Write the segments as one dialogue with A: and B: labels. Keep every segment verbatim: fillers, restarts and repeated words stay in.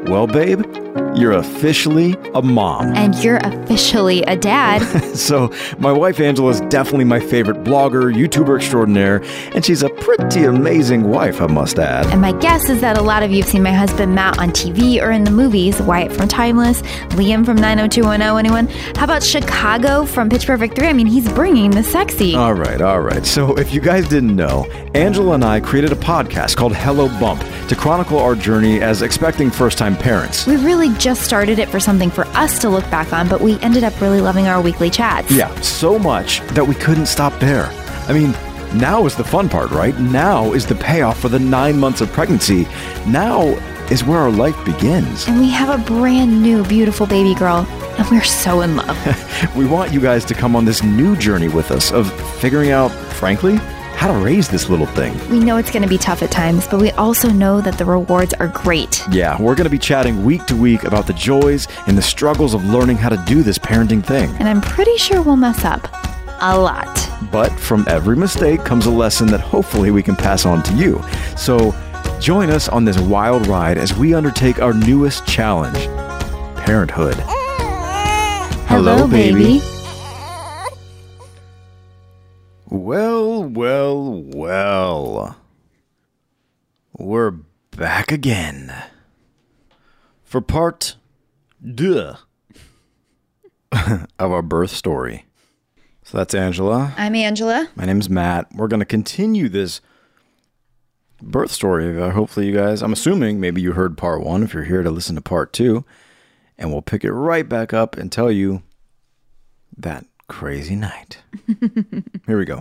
A: Well, babe, you're officially a mom.
B: And you're officially a dad.
A: So, my wife Angela is definitely my favorite blogger, YouTuber extraordinaire, and she's a pretty amazing wife, I must add.
B: And my guess is that a lot of you have seen my husband Matt on T V or in the movies. Wyatt from Timeless, Liam from nine oh two one oh, anyone? How about Chicago from Pitch Perfect three? I mean, he's bringing the sexy.
A: All right, all right. So, if you guys didn't know, Angela and I created a podcast called Hello Bump to chronicle our journey as expecting first-time parents.
B: We really just started it for something for us to look back on, but we ended up really loving our weekly chats.
A: Yeah, so much that we couldn't stop there. I mean, now is the fun part, right? Now is the payoff for the nine months of pregnancy. Now is where our life begins.
B: And we have a brand new, beautiful baby girl, and we're so in love.
A: We want you guys to come on this new journey with us of figuring out, frankly, how to raise this little thing.
B: We know it's going to be tough at times, but we also know that the rewards are great.
A: Yeah, we're going to be chatting week to week about the joys and the struggles of learning how to do this parenting thing.
B: And I'm pretty sure we'll mess up a lot.
A: But from every mistake comes a lesson that hopefully we can pass on to you. So join us on this wild ride as we undertake our newest challenge, parenthood.
B: Hello, Hello baby. baby.
A: Well, well, well. We're back again for part deux of our birth story. So that's Angela.
B: I'm Angela.
A: My name's Matt. We're going to continue this birth story. Uh, hopefully you guys, I'm assuming maybe you heard part one if you're here to listen to part two. And we'll pick it right back up and tell you that crazy night. Here we go.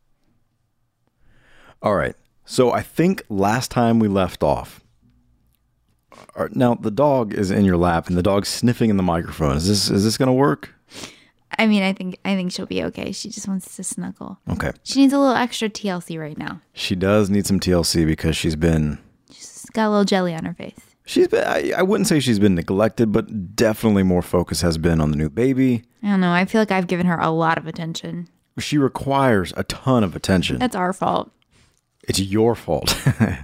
A: All right. So I think last time we left off. Now the dog is in your lap and the dog's sniffing in the microphone. Is this is this going to work?
B: I mean, I think I think she'll be okay. She just wants to snuggle.
A: Okay.
B: She needs a little extra T L C right now.
A: She does need some T L C because she's been.
B: She's got a little jelly on her face.
A: She's been, I, I wouldn't say she's been neglected, but definitely more focus has been on the new baby.
B: I don't know. I feel like I've given her a lot of attention.
A: She requires a ton of attention.
B: That's our fault.
A: It's your fault.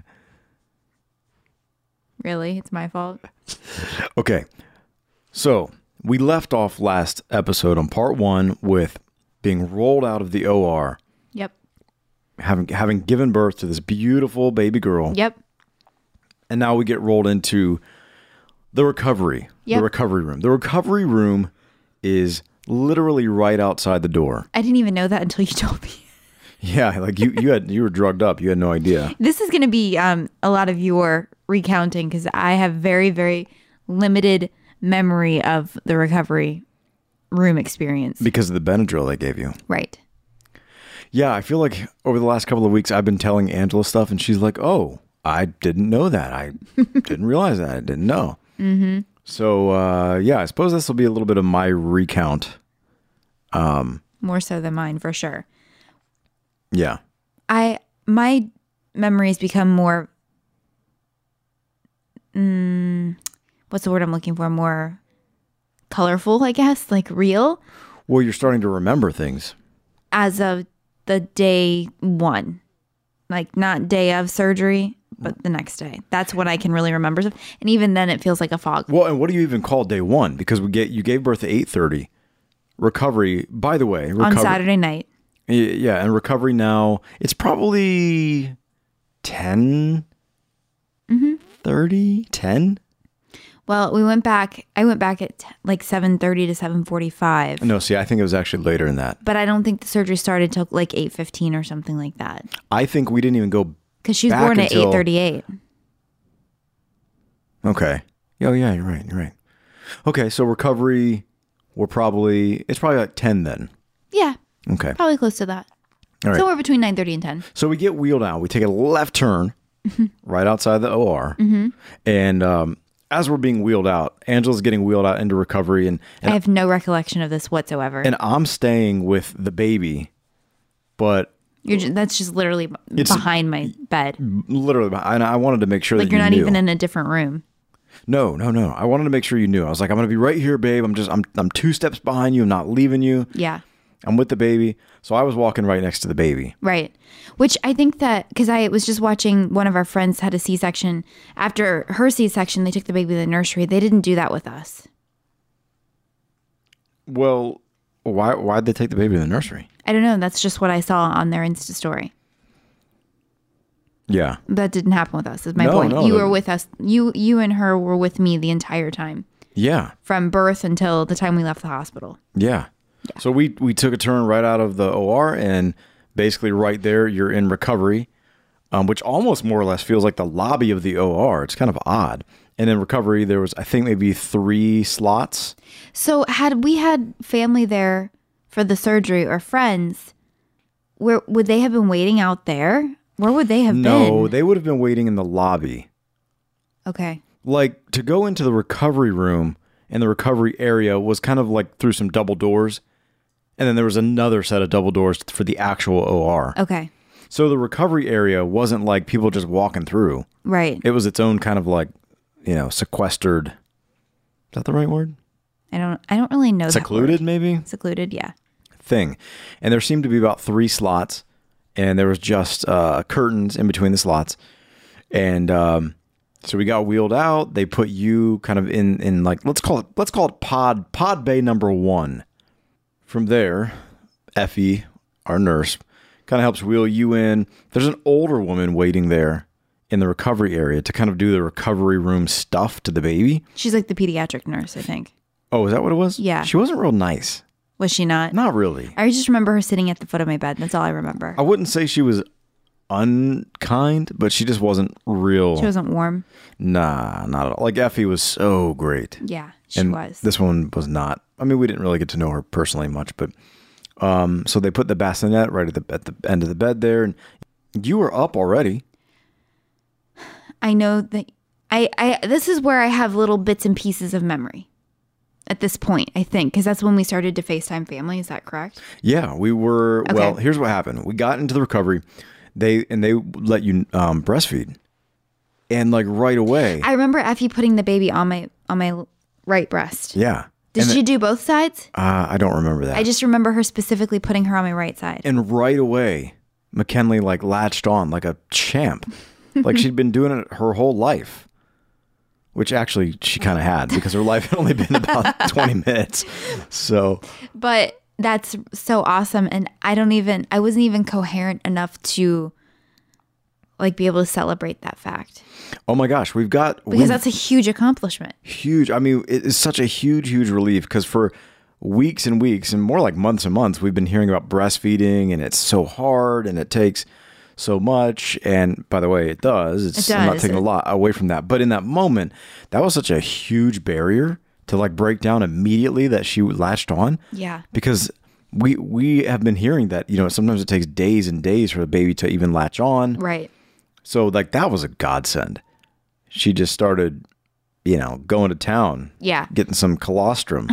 B: Really? It's my fault?
A: Okay. So we left off last episode on part one with being rolled out of the O R.
B: Yep.
A: Having, having given birth to this beautiful baby girl.
B: Yep.
A: And now we get rolled into the recovery,
B: yep.
A: the recovery room. The recovery room is literally right outside the door.
B: I didn't even know that until you told me.
A: Yeah, like you, you had you were drugged up. You had no idea.
B: This is going to be um, a lot of your recounting because I have very, very limited memory of the recovery room experience. Because
A: of the Benadryl they gave you.
B: Right.
A: Yeah, I feel like over the last couple of weeks I've been telling Angela stuff and she's like, oh, I didn't know that. I didn't realize that. I didn't know.
B: Mm-hmm.
A: So, uh, yeah, I suppose this will be a little bit of my recount. Um,
B: More so than mine, for sure.
A: Yeah.
B: I my memories become more, mm, what's the word I'm looking for? More colorful, I guess, like real.
A: Well, you're starting to remember things.
B: As of the day one. Like not day of surgery, but the next day. That's what I can really remember. And even then it feels like a fog.
A: Well, and what do you even call day one? Because we get you gave birth at eight thirty. Recovery, by the way. Recovery,
B: on Saturday night.
A: Yeah, and recovery now, it's probably ten,
B: mm-hmm.
A: thirty, ten.
B: Well, we went back, I went back at like seven thirty to seven forty-five.
A: No, see, I think it was actually later than that.
B: But I don't think the surgery started till like eight fifteen or something like that.
A: I think we didn't even go
B: because she was born at eight thirty-eight.
A: Okay. Oh, yeah, you're right. You're right. Okay, so recovery, we're probably, it's probably like ten then.
B: Yeah.
A: Okay.
B: Probably close to that.
A: All right.
B: Somewhere between nine thirty and ten.
A: So we get wheeled out. We take a left turn right outside the O R.
B: Mm-hmm.
A: And um, as we're being wheeled out, Angela's getting wheeled out into recovery. And, and
B: I have no recollection of this whatsoever.
A: And I'm staying with the baby, but...
B: You're just, that's just literally behind my bed.
A: Literally. And I wanted to make sure
B: like
A: that
B: you're
A: you
B: not
A: knew.
B: even in a different room.
A: No, no, no. I wanted to make sure you knew. I was like, I'm going to be right here, babe. I'm just, I'm, I'm two steps behind you. I'm not leaving you.
B: Yeah.
A: I'm with the baby. So I was walking right next to the baby.
B: Right. Which I think that, because I was just watching one of our friends had a C-section. After her C-section, they took the baby to the nursery. They didn't do that with us.
A: Well, why why'd they take the baby to the nursery?
B: I don't know. That's just what I saw on their Insta story.
A: Yeah.
B: That didn't happen with us, is my
A: No,
B: point.
A: no,
B: you
A: that-
B: were with us. You you and her were with me the entire time.
A: Yeah.
B: From birth until the time we left the hospital.
A: Yeah. yeah. So we, we took a turn right out of the O R, and basically right there, you're in recovery, um, which almost more or less feels like the lobby of the O R. It's kind of odd. And in recovery, there was, I think, maybe three slots.
B: So had we had family there for the surgery or friends, where would they have been waiting out there? Where would they have
A: no,
B: been?
A: No, they would have been waiting in the lobby.
B: Okay.
A: Like, to go into the recovery room and the recovery area was kind of like through some double doors. And then there was another set of double doors for the actual O R.
B: Okay.
A: So the recovery area wasn't like people just walking through.
B: Right.
A: It was its own kind of like, you know, sequestered. Is that the right word?
B: I don't I don't really know
A: Secluded,
B: that word.
A: maybe?
B: Secluded, yeah.
A: Thing. And there seemed to be about three slots, and there was just uh, curtains in between the slots. And um, so we got wheeled out. They put you kind of in, in like, let's call it, let's call it pod, pod bay number one. From there, Effie, our nurse, kind of helps wheel you in. There's an older woman waiting there in the recovery area to kind of do the recovery room stuff to the baby.
B: She's like the pediatric nurse, I think.
A: Oh, is that what it was?
B: Yeah.
A: She wasn't real nice.
B: Was she not?
A: Not really.
B: I just remember her sitting at the foot of my bed. That's all I remember.
A: I wouldn't say she was unkind, but she just wasn't real.
B: She wasn't warm.
A: Nah, not at all. Like, Effie was so great.
B: Yeah, she
A: and
B: was.
A: This one was not. I mean, we didn't really get to know her personally much, but um, so they put the bassinet right at the at the end of the bed there, and you were up already.
B: I know that I, I this is where I have little bits and pieces of memory at this point, I think, because that's when we started to FaceTime family. Is that correct?
A: Yeah, we were.
B: Okay.
A: Well, here's what happened. We got into the recovery. They and they let you um, breastfeed, and like right away.
B: I remember Effie putting the baby on my on my right breast.
A: Yeah.
B: Did
A: and
B: she
A: the,
B: do both sides?
A: Uh, I don't remember that.
B: I just remember her specifically putting her on my right side.
A: And right away, McKinley like latched on like a champ. Like she'd been doing it her whole life. Which actually she kind of had, because her life had only been about twenty minutes. So.
B: But that's so awesome. And I don't even, I wasn't even coherent enough to like be able to celebrate that fact.
A: Oh my gosh, we've got.
B: Because
A: we've,
B: that's a huge accomplishment.
A: Huge. I mean, it is such a huge, huge relief, because for weeks and weeks and more like months and months, we've been hearing about breastfeeding, and it's so hard and it takes so much. And by the way, it does. It's
B: It
A: I'm not
B: does.
A: taking a lot away from that. But in that moment, that was such a huge barrier to like break down immediately that she latched on.
B: Yeah.
A: Because we we have been hearing that, you know, sometimes it takes days and days for the baby to even latch on.
B: Right.
A: So like that was a godsend. She just started, you know, going to town.
B: Yeah.
A: Getting some colostrum.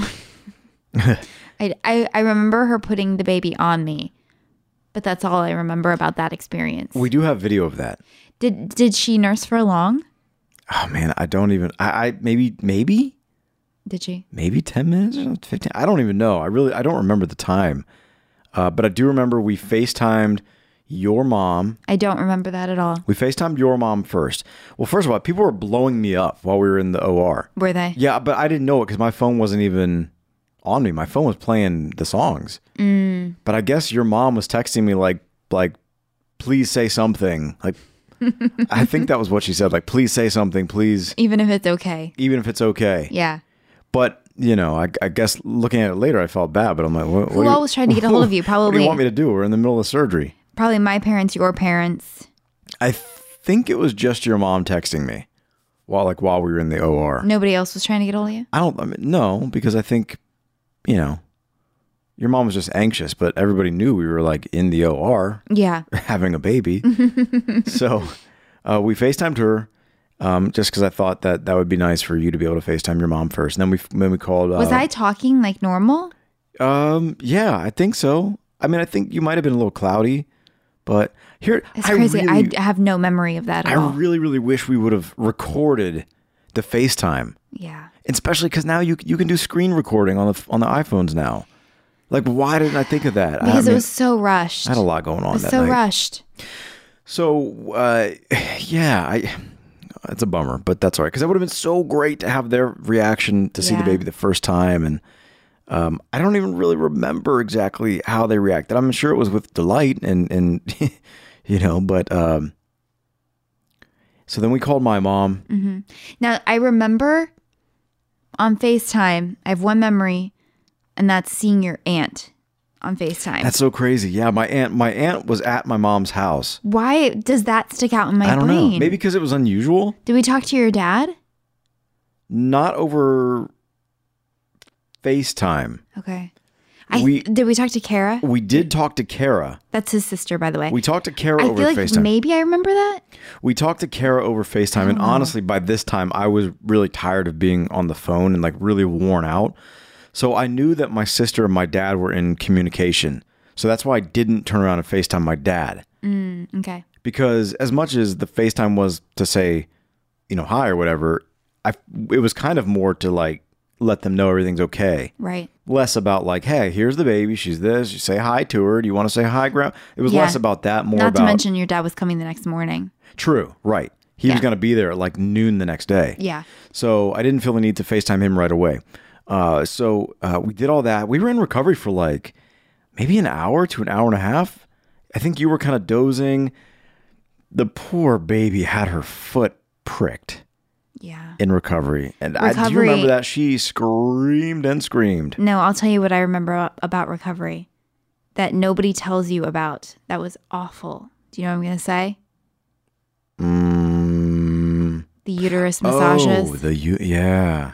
B: I, I, I remember her putting the baby on me, but that's all I remember about that experience.
A: We do have video of that.
B: Did did she nurse for long?
A: Oh man, I don't even. I, I maybe maybe
B: Did she?
A: maybe ten minutes or fifteen. I don't even know. I really I don't remember the time. Uh, but I do remember we FaceTimed your mom.
B: I don't remember that at all.
A: We FaceTimed your mom first. Well, first of all, people were blowing me up while we were in the O R.
B: Were they?
A: Yeah, but I didn't know it because my phone wasn't even on me. My phone was playing the songs.
B: Mm.
A: But I guess your mom was texting me like, like, please say something. Like, I think that was what she said. Like, please say something, please.
B: Even if it's okay.
A: Even if it's okay.
B: Yeah.
A: But, you know, I, I guess looking at it later, I felt bad. But I'm like, what,
B: Who
A: what do you-
B: all was trying to get a hold of you?
A: What do
B: Probably,
A: you want me to do? We're in the middle of surgery.
B: probably my parents, your parents.
A: I think it was just your mom texting me while, like, while we were in the O R.
B: Nobody else was trying to get a hold of you?
A: I don't, I mean, no, because I think, you know, your mom was just anxious, but everybody knew we were like in the O R
B: Yeah.
A: having a baby. So uh, we FaceTimed her um, just because I thought that that would be nice for you to be able to FaceTime your mom first. And then we then we called. Uh,
B: Was I talking like normal?
A: Um. Yeah, I think so. I mean, I think you might have been a little cloudy, but here
B: It's
A: I
B: crazy.
A: really,
B: I have no memory of that at
A: I
B: all.
A: really, really wish we would have recorded the FaceTime,
B: Yeah.
A: especially because now you you can do screen recording on the on the iPhones now. Like, why didn't I think of that?
B: Because
A: I mean,
B: it was so rushed.
A: I had a lot going on
B: It was
A: that
B: so
A: night.
B: rushed.
A: So, uh, yeah, I. It's a bummer, but that's all right. Because it would have been so great to have their reaction to see
B: Yeah.
A: the baby the first time. And um, I don't even really remember exactly how they reacted. I'm sure it was with delight and, and you know, but um, so then we called my mom.
B: Mm-hmm. Now, I remember on FaceTime, I have one memory, and that's seeing your aunt on FaceTime.
A: That's so crazy. Yeah, my aunt, my aunt was at my mom's house.
B: Why does that stick out in my
A: I don't
B: brain?
A: know. Maybe because it was unusual.
B: Did we talk to your dad?
A: Not over FaceTime.
B: Okay. I,
A: We-
B: did we talk to Kara?
A: We did talk to Kara.
B: That's his sister, by the way.
A: We talked to Kara
B: I
A: over
B: feel like
A: FaceTime.
B: maybe I remember that.
A: We talked to Kara over FaceTime, and honestly, by this time, I was really tired of being on the phone and like really worn out. So I knew that my sister and my dad were in communication. So that's why I didn't turn around and FaceTime my dad.
B: Mm, okay.
A: Because as much as the FaceTime was to say, you know, hi or whatever, I it was kind of more to like let them know everything's okay.
B: Right.
A: Less about like, hey, here's the baby. She's this. You say hi to her. Do you want to say hi, Grandma? It was
B: Yeah.
A: less about that, more
B: Not
A: about...
B: to mention your dad was coming the next morning.
A: True, right. He was
B: Yeah.
A: going to be there at like noon the next day.
B: Yeah.
A: So I didn't feel the need to FaceTime him right away. Uh, so uh, we did all that. We were in recovery for like maybe an hour to an hour and a half. I think you were kind of dozing. The poor baby had her foot pricked
B: Yeah.
A: in recovery. And I, do you
B: Recovery-
A: remember that? She screamed and screamed.
B: No, I'll tell you what I remember a- about recovery that nobody tells you about. That was awful. Do you know what I'm going to say?
A: Mm.
B: The uterus massages.
A: Oh, the u- yeah.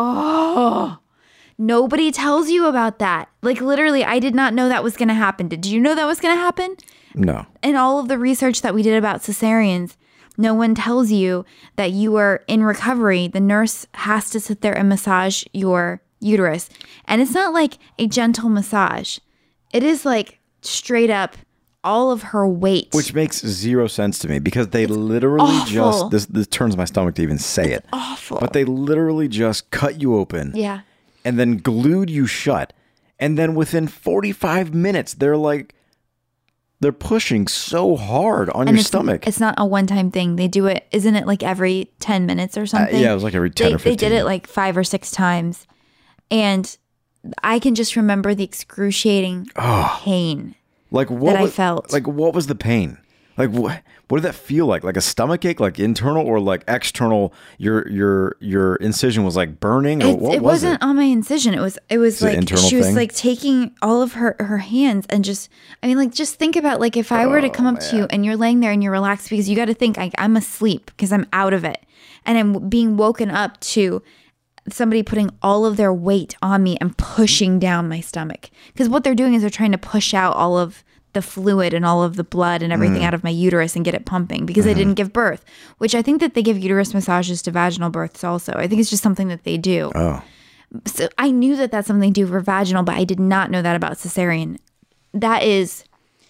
B: Oh, nobody tells you about that. Like literally, I did not know that was going to happen. Did you know that was going to happen?
A: No.
B: In all of the research that we did about cesareans, no one tells you that you are in recovery. The nurse has to sit there and massage your uterus. And it's not like a gentle massage. It is like straight up all of her weight.
A: Which makes zero sense to me because they literally
B: awful.
A: just, this, this turns my stomach to even say it.
B: awful.
A: But they literally just cut you open
B: yeah.
A: and then glued you shut. And then within forty-five minutes, they're like, they're pushing so hard on
B: And
A: your
B: it's,
A: stomach.
B: it's not a one-time thing. They do it, isn't it like every ten minutes or
A: Uh,
B: something?
A: yeah, it was like every ten
B: they,
A: or fifteen.
B: They did it like five or six times. And I can just remember the excruciating pain.
A: Like what
B: that I
A: was,
B: felt.
A: Like what was the pain? Like what? What did that feel like? Like a stomach ache, like internal or like external? Your your your incision was like burning, or
B: It,
A: what
B: it
A: was
B: wasn't
A: it?
B: on my incision. It was it was
A: Is it
B: like
A: internal
B: she was
A: thing?
B: like taking all of her her hands and just I mean like just think about like if I were to come up to you and you're laying there and you're relaxed because you got to think I, I'm asleep because I'm out of it and I'm being woken up to somebody putting all of their weight on me and pushing down my stomach because what they're doing is they're trying to push out all of the fluid and all of the blood and everything out of my uterus and get it pumping because I didn't give birth, which I think that they give uterus massages to vaginal births also. I think it's just something that they do.
A: Oh,
B: So I knew that that's something they do for vaginal, but I did not know that about cesarean. That is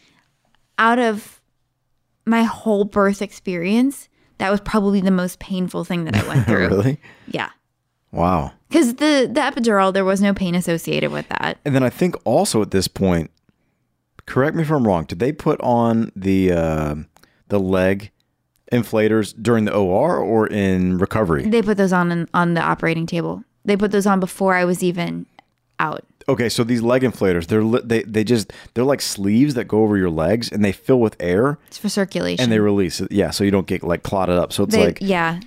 B: out of my whole birth experience, that was probably the most painful thing that I went through.
A: really?
B: Yeah.
A: Wow.
B: Because the, the epidural, there was no pain associated with that.
A: And then I think also at this point, correct me if I'm wrong, did they put on the uh, the leg inflators during the O R or in recovery?
B: They put those on in, on the operating table. They put those on before I was even out.
A: Okay, so these leg inflators, they're li- they they just they're like sleeves that go over your legs and they fill with air
B: It's for circulation.
A: and they release it. Yeah, so you don't get like clotted up. So it's
B: They-
A: like
B: yeah.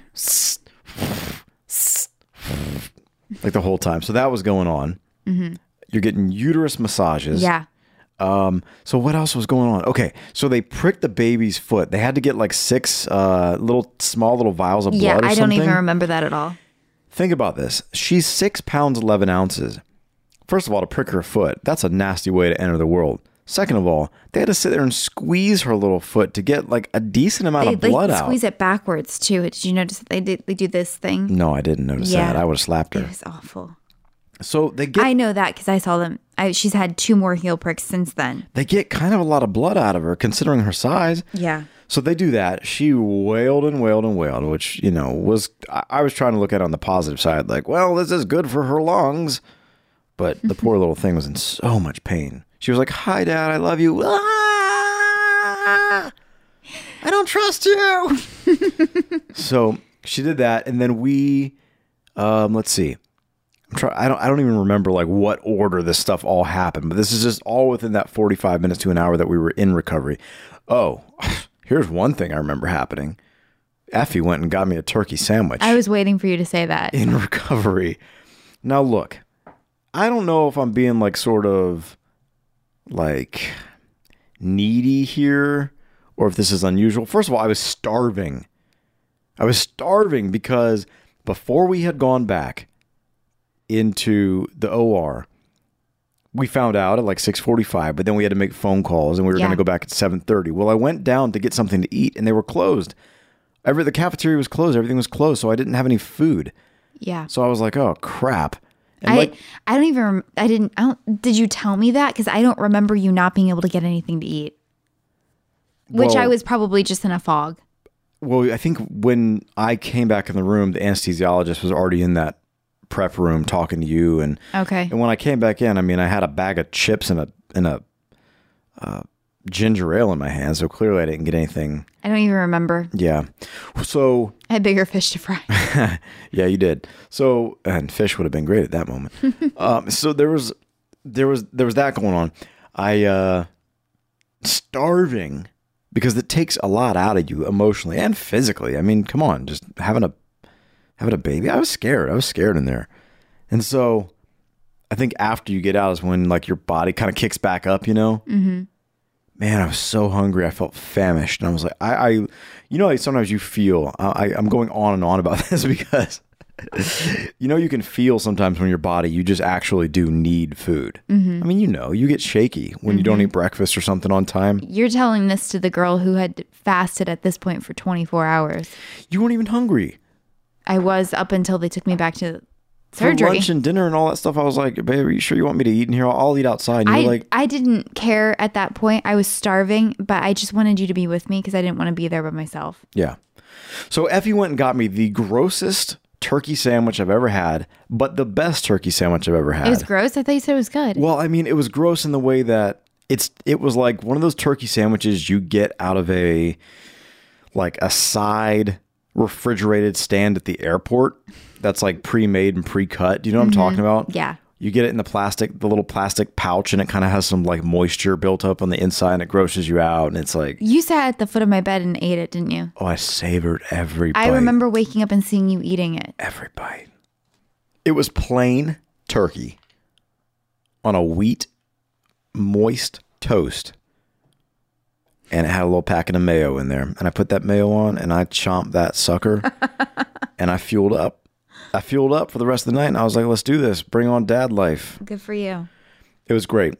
A: like the whole time. So that was going on. Mm-hmm. You're getting uterus massages.
B: Yeah.
A: Um, so what else was going on? Okay, so they pricked the baby's foot. They had to get like six uh, little small little vials of blood
B: Yeah,
A: or
B: I don't
A: something.
B: even remember that at all.
A: Think about this. She's six pounds eleven ounces. First of all, to prick her foot, that's a nasty way to enter the world. Second of all, they had to sit there and squeeze her little foot to get like a decent amount
B: They,
A: of blood
B: they
A: out.
B: squeeze it backwards too. Did you notice that they do, they do this thing?
A: No, I didn't notice
B: Yeah.
A: that. I would have slapped
B: It
A: her.
B: was awful.
A: So they get
B: I know that because I saw them. I, she's had two more heel pricks since then.
A: they get kind of a lot of blood out of her considering her size.
B: Yeah.
A: So they do that. She wailed and wailed and wailed, which, you know, was, I, I was trying to look at it on the positive side. Like, well, this is good for her lungs. but the poor little thing was in so much pain. She was like, "Hi, Dad, I love you." Ah, I don't trust you. So she did that, and then we, um, let's see. I'm try- I don't. I don't even remember like what order this stuff all happened, but this is just all within that forty-five minutes to an hour that we were in recovery. Oh, here's one thing I remember happening. Effie went and got me a turkey sandwich.
B: I was waiting for you to say that.
A: In recovery. Now look, I don't know if I'm being like sort of like needy here or if this is unusual. First of all, I was starving. I was starving because before we had gone back into the O R, we found out at like six forty-five, but then we had to make phone calls and we were
B: Yeah.
A: going to go back at seven thirty. Well, I went down to get something to eat and they were closed. Every the cafeteria was closed. Everything was closed, so I didn't have any food.
B: Yeah.
A: So I was like, "Oh crap!" And
B: I
A: like,
B: I don't even rem- I didn't I don't did you tell me that, because I don't remember you not being able to get anything to eat, which
A: Well-
B: I was probably just in a fog.
A: well, I think when I came back in the room, the anesthesiologist was already in that prep room talking to you, and
B: Okay.
A: and when I came back in, I mean, I had a bag of chips and a and a uh, ginger ale in my hand, so clearly I didn't get anything.
B: I don't even remember.
A: Yeah, so
B: I had bigger fish to fry.
A: yeah, you did. So, and fish would have been great at that moment. um, so there was, there was, there was that going on. I, uh, starving because it takes a lot out of you emotionally and physically. I mean, come on, just having a, having a baby. I was scared. I was scared in there. And so I think after you get out is when like your body kind of kicks back up, you know? Mm-hmm. Man, I was so hungry. I felt famished. And I was like, I, I you know, like sometimes you feel, I, I'm going on and on about this because, you know, you can feel sometimes when your body, you just actually do need food. Mm-hmm. I mean, you know, you get shaky when mm-hmm. you don't eat breakfast or something on time.
B: You're telling this to the girl who had fasted at this point for twenty-four hours.
A: You weren't even hungry.
B: I was up until they took me back to surgery.
A: For lunch and dinner and all that stuff. I was like, babe, are you sure you want me to eat in here? I'll, I'll eat outside. And you
B: I,
A: were like,
B: I didn't care at that point. I was starving, but I just wanted you to be with me because I didn't want to be there by myself.
A: yeah. So Effie went and got me the grossest turkey sandwich I've ever had, but the best turkey sandwich I've ever had.
B: It was gross? I thought you said it was good.
A: Well, I mean, it was gross in the way that it's it was like one of those turkey sandwiches you get out of a like a side refrigerated stand at the airport that's like pre-made and pre-cut. Do you know what I'm talking about?
B: Yeah.
A: You get it in the plastic, the little plastic pouch, and it kind of has some like moisture built up on the inside, and it grosses you out. And it's like,
B: You sat at the foot of my bed and ate it, didn't you?
A: oh, I savored every bite.
B: I remember waking up and seeing you eating it.
A: Every bite. It was plain turkey on a wheat moist toast. And it had a little packet of mayo in there. And I put that mayo on and I chomped that sucker and I fueled up. I fueled up for the rest of the night and I was like, let's do this. Bring on dad life.
B: Good for you.
A: It was great.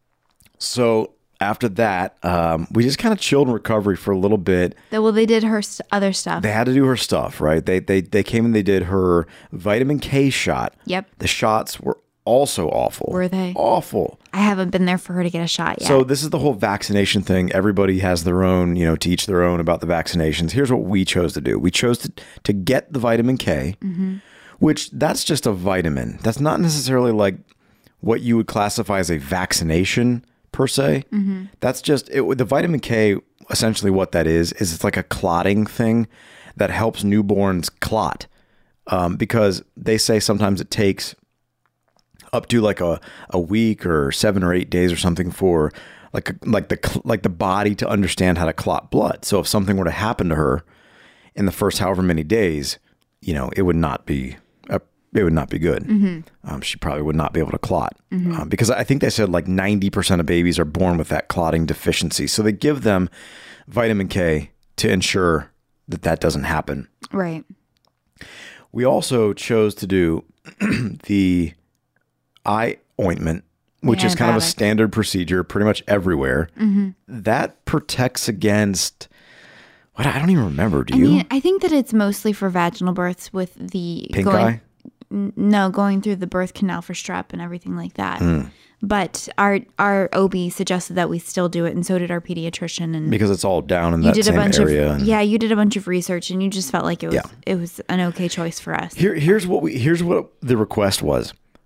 A: So after that, um, we just kind of chilled in recovery for a little bit.
B: Well, they did her st- other stuff.
A: They had to do her stuff, right? They they they came and they did her vitamin K shot.
B: Yep.
A: The shots were also awful.
B: Were they?
A: Awful.
B: I haven't been there for her to get a shot yet.
A: So this is the whole vaccination thing. Everybody has their own, you know, to each their own about the vaccinations. Here's what we chose to do. We chose to, to get the vitamin K, mm-hmm. which that's just a vitamin. That's not necessarily like what you would classify as a vaccination per se. Mm-hmm. That's just it, the vitamin K. Essentially what that is, is it's like a clotting thing that helps newborns clot. Um, because they say sometimes it takes up to like a, a week or seven or eight days or something for like a, like the like the body to understand how to clot blood. So if something were to happen to her in the first however many days, you know, it would not be a, it would not be good. Mm-hmm. Um, she probably would not be able to clot mm-hmm. um, because I think they said like ninety percent of babies are born with that clotting deficiency. So they give them vitamin K to ensure that that doesn't happen.
B: Right.
A: We also chose to do the eye ointment, which is kind of a standard procedure pretty much everywhere. Mm-hmm. That protects against what I don't even remember. Do
B: I
A: you?
B: mean, I think that it's mostly for vaginal births with the
A: pink
B: going,
A: eye.
B: N- no, going through the birth canal for strep and everything like that.
A: Mm.
B: But our our O B suggested that we still do it, and so did our pediatrician. And
A: because it's all down in
B: you
A: that
B: did
A: same
B: a bunch
A: area.
B: Of,
A: and
B: yeah, you did a bunch of research, and you just felt like it was
A: Yeah.
B: it was an okay choice for us.
A: Here, here's what we here's what the request was.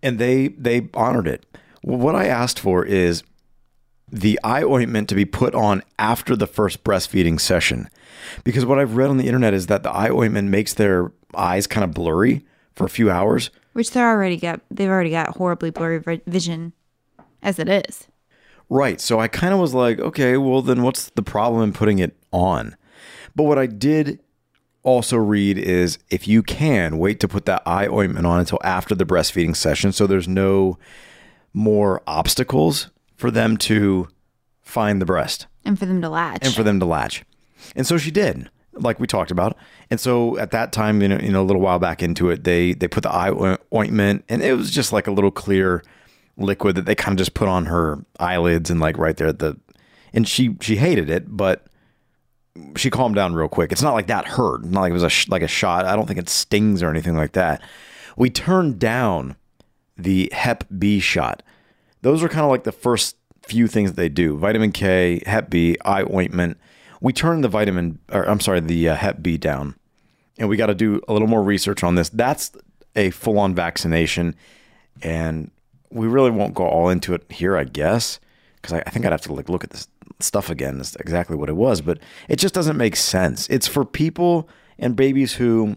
A: and they they honored it. What I asked for is the eye ointment to be put on after the first breastfeeding session, because what I've read on the internet is that the eye ointment makes their eyes kind of blurry for a few hours,
B: which they're already got. They've already got horribly blurry vi- vision as it is.
A: Right. So I kind of was like, okay, well then what's the problem in putting it on? But what I did also read is if you can wait to put that eye ointment on until after the breastfeeding session, so there's no more obstacles for them to find the breast.
B: And for them to latch.
A: And for them to latch. And so she did, like we talked about. And so at that time, you know, you know, a little while back into it, they they put the eye ointment, and it was just like a little clear liquid that they kind of just put on her eyelids and like right there at the, and she she hated it, but she calmed down real quick. It's not like that hurt, not like it was a sh- like a shot. I don't think it stings or anything like that. We turned down the Hep B shot. Those are kind of like the first few things that they do: vitamin K, Hep B, eye ointment. We turned the vitamin, or I'm sorry, the uh, Hep B down, and we got to do a little more research on this. That's a full-on vaccination, and we really won't go all into it here, I guess, because I, I think I'd have to like look at this stuff again. That's exactly what it was, but it just doesn't make sense. It's for people and babies who,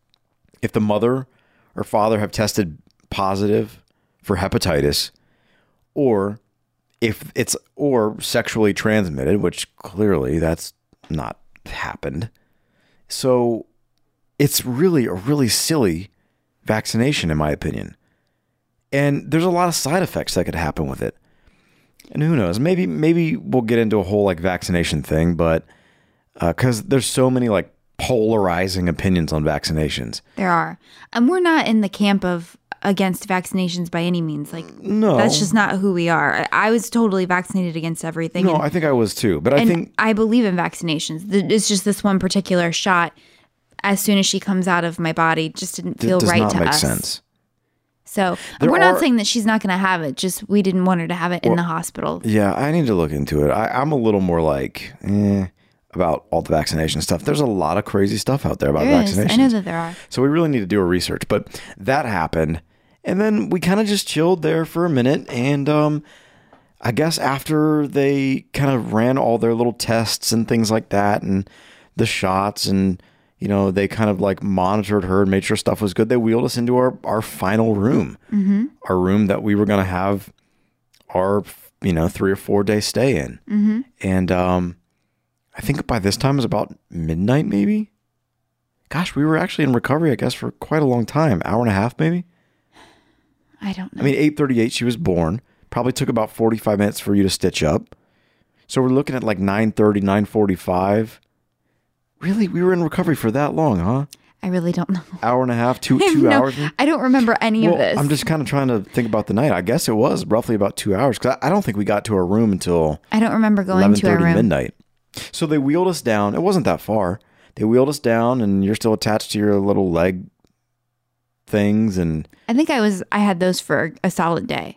A: if the mother or father have tested positive for hepatitis, or if it's or sexually transmitted, which clearly that's not happened. So it's really a really silly vaccination, in my opinion. And there's a lot of side effects that could happen with it. And who knows? Maybe maybe we'll get into a whole like vaccination thing, but because uh, there's so many like polarizing opinions on vaccinations.
B: There are. And we're not in the camp of against vaccinations by any means. Like,
A: no,
B: that's just not who we are. I, I was totally vaccinated against everything.
A: No,
B: and,
A: I think I was too. But I
B: and
A: think
B: I believe in vaccinations. It's just this one particular shot, as soon as she comes out of my body, just didn't feel
A: it does
B: right
A: not
B: to
A: make
B: us.
A: sense.
B: So
A: There
B: we're not
A: are-
B: saying that she's not going to have it. Just we didn't want her to have it in the hospital.
A: Yeah, I need to look into it. I, I'm a little more like eh, about all the vaccination stuff. There's a lot of crazy stuff out there about
B: There is.
A: vaccinations.
B: I know that there are.
A: So we really need to do a research. But that happened. And then we kind of just chilled there for a minute. And um, I guess after they kind of ran all their little tests and things like that and the shots and, you know, they kind of like monitored her and made sure stuff was good, they wheeled us into our, our final room.
B: Mm-hmm.
A: Our room that we were going to have our, you know, three or four day stay in.
B: Mm-hmm.
A: And um, I think by this time it was about midnight, maybe. Gosh, we were actually in recovery, I guess, for quite a long time. Hour and a half, maybe.
B: I don't know.
A: I mean, eight thirty-eight, she was born. Probably took about forty-five minutes for you to stitch up. So we're looking at like nine thirty, nine forty-five. Really? We were in recovery for that long, huh?
B: I really don't know.
A: Hour and a half, two two
B: No,
A: hours?
B: I don't remember any
A: Well,
B: of this.
A: I'm just kind of trying to think about the night. I guess it was roughly about two hours because I I don't think we got to our room until
B: I don't remember going
A: eleven
B: to our
A: thirty
B: room.
A: midnight. So they wheeled us down. It wasn't that far. They wheeled us down, and you're still attached to your little leg things. And
B: I think I was. I had those for a solid day.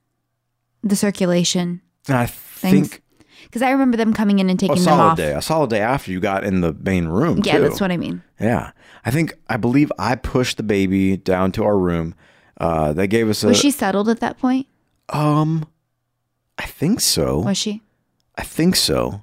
B: The circulation
A: and I
B: things.
A: think
B: Because I remember them coming in and
A: a
B: taking them
A: solid
B: off.
A: day, a solid day after you got in the main room.
B: Yeah,
A: too.
B: that's what I mean.
A: Yeah, I think I believe I pushed the baby down to our room. Uh, they gave us a.
B: Was she settled at that point?
A: Um, I think so.
B: Was she?
A: I think so.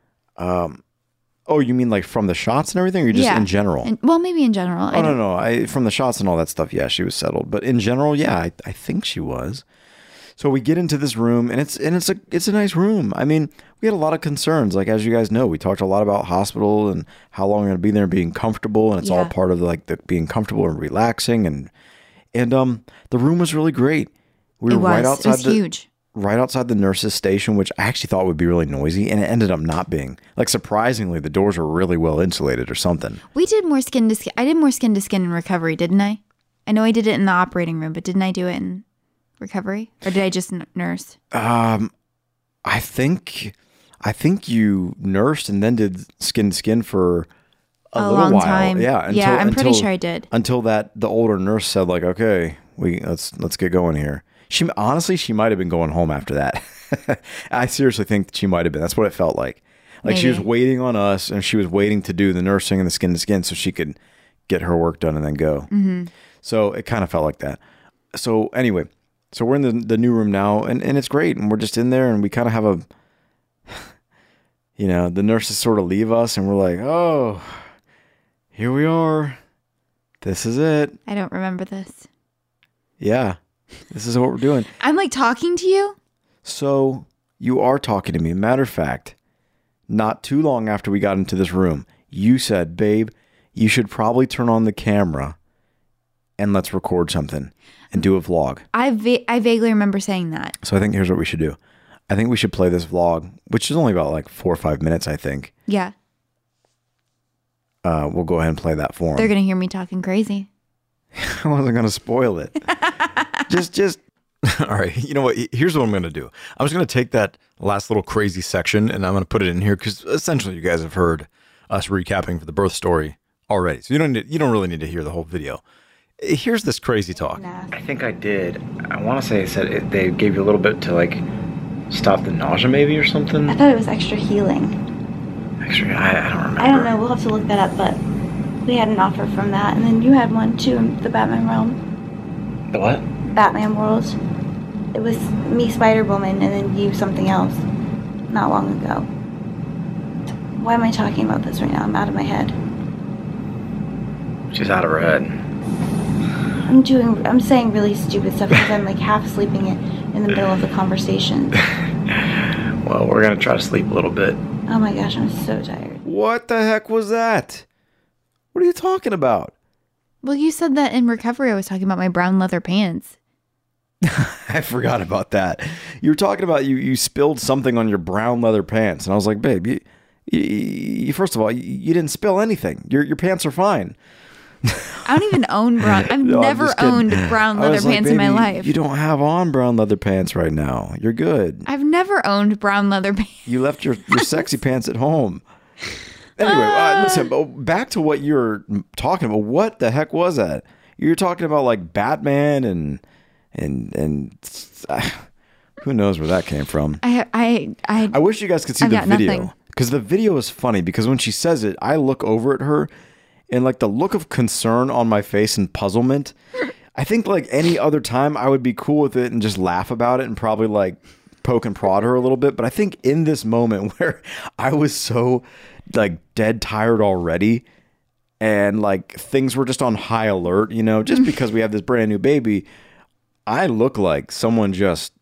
A: Um, oh, you mean like from the shots and everything, or just
B: Yeah.
A: in general?
B: And, well, maybe in general. I
A: Oh no,
B: don't-
A: no, I from the shots and all that stuff. Yeah, she was settled, but in general, yeah, I, I think she was. So we get into this room, and it's and it's a it's a nice room. I mean, we had a lot of concerns, like as you guys know, we talked a lot about hospital and how long we're going to be there, and being comfortable, and it's all
B: Yeah.
A: part of like the being comfortable and relaxing, and and um, the room was really great. We
B: It
A: were
B: was.
A: right
B: It
A: outside
B: was
A: the
B: huge.
A: right outside the nurses' station, which I actually thought would be really noisy, and it ended up not being. Like surprisingly, the doors were really well insulated or something.
B: We did more skin to skin. I did more skin to skin in recovery, didn't I? I know I did it in the operating room, but didn't I do it in recovery, or did I just n- nurse?
A: Um, I think, I think you nursed and then did skin to skin for a,
B: A
A: little
B: long
A: while.
B: time.
A: Yeah,
B: Yeah, I'm pretty
A: until-
B: sure I did.
A: Until that, the older nurse said, like, "Okay, we let's let's get going here." She honestly, she might have been going home after that. I seriously think that she might have been. That's what it felt like. Like she was
B: Maybe.
A: waiting on us, and she was waiting to do the nursing and the skin to skin, so she could get her work done and then go.
B: Mm-hmm.
A: So it kind of felt like that. so anyway, so we're in the, the new room now, and, and it's great. And we're just in there, and we kind of have a, you know, the nurses sort of leave us, and we're like, oh, here we are. This is it.
B: I don't remember this.
A: Yeah, this is what we're doing.
B: I'm like talking to you?
A: So you are talking to me. Matter of fact, not too long after we got into this room, you said, babe, you should probably turn on the camera and let's record something and do a vlog.
B: I, va- I vaguely remember saying that.
A: So I think here's what we should do. I think we should play this vlog, which is only about like four or five minutes, I think.
B: Yeah.
A: Uh, we'll go ahead and play that for them.
B: They're going to hear me talking crazy.
A: I wasn't going to spoil it. just, just, all right. You know what? Here's what I'm going to do. I'm just going to take that last little crazy section and I'm going to put it in here because essentially you guys have heard us recapping for the birth story already. So you don't need, you don't really need to hear the whole video. Here's this crazy talk.
C: I think I did. I want to say it said it, they gave you a little bit to like stop the nausea maybe or something.
D: I thought it was extra healing.
C: Extra, I, I don't remember.
D: I don't know. We'll have to look that up, but we had an offer from that. And then you had one too in the Batman realm.
C: The what?
D: Batman world. It was me, Spider-Woman, and then you something else not long ago. Why am I talking about this right now? I'm out of my head.
C: She's out of her head.
D: I'm doing, I'm saying really stupid stuff because I'm like half sleeping in, in the middle of the conversation.
C: Well, we're going to try to sleep a little bit.
D: Oh my gosh, I'm so tired.
A: What the heck was that? What are you talking about?
B: Well, you said that in recovery I was talking about my brown leather pants.
A: I forgot about that. You were talking about you you spilled something on your brown leather pants. And I was like, babe, you, you, you first of all, you, you didn't spill anything. Your your pants are fine.
B: I don't even own brown. I've
A: No, I'm
B: never
A: just kidding.
B: owned brown
A: I
B: leather
A: was like,
B: pants in my
A: "Baby,
B: life.
A: You don't have on brown leather pants right now. You're good.
B: I've never owned brown leather pants.
A: You left your, your sexy pants at home. Anyway, uh, listen, but back to what you're talking about. What the heck was that? You're talking about like Batman and and and uh, who knows where that came from.
B: I I I,
A: I wish you guys could see
B: I've
A: the
B: got
A: video
B: nothing.
A: because the video is funny because when she says it, I look over at her and like the look of concern on my face and puzzlement. I think like any other time I would be cool with it and just laugh about it and probably like poke and prod her a little bit. But I think in this moment where I was so like dead tired already and like things were just on high alert, you know, just because we have this brand new baby, I look like someone just,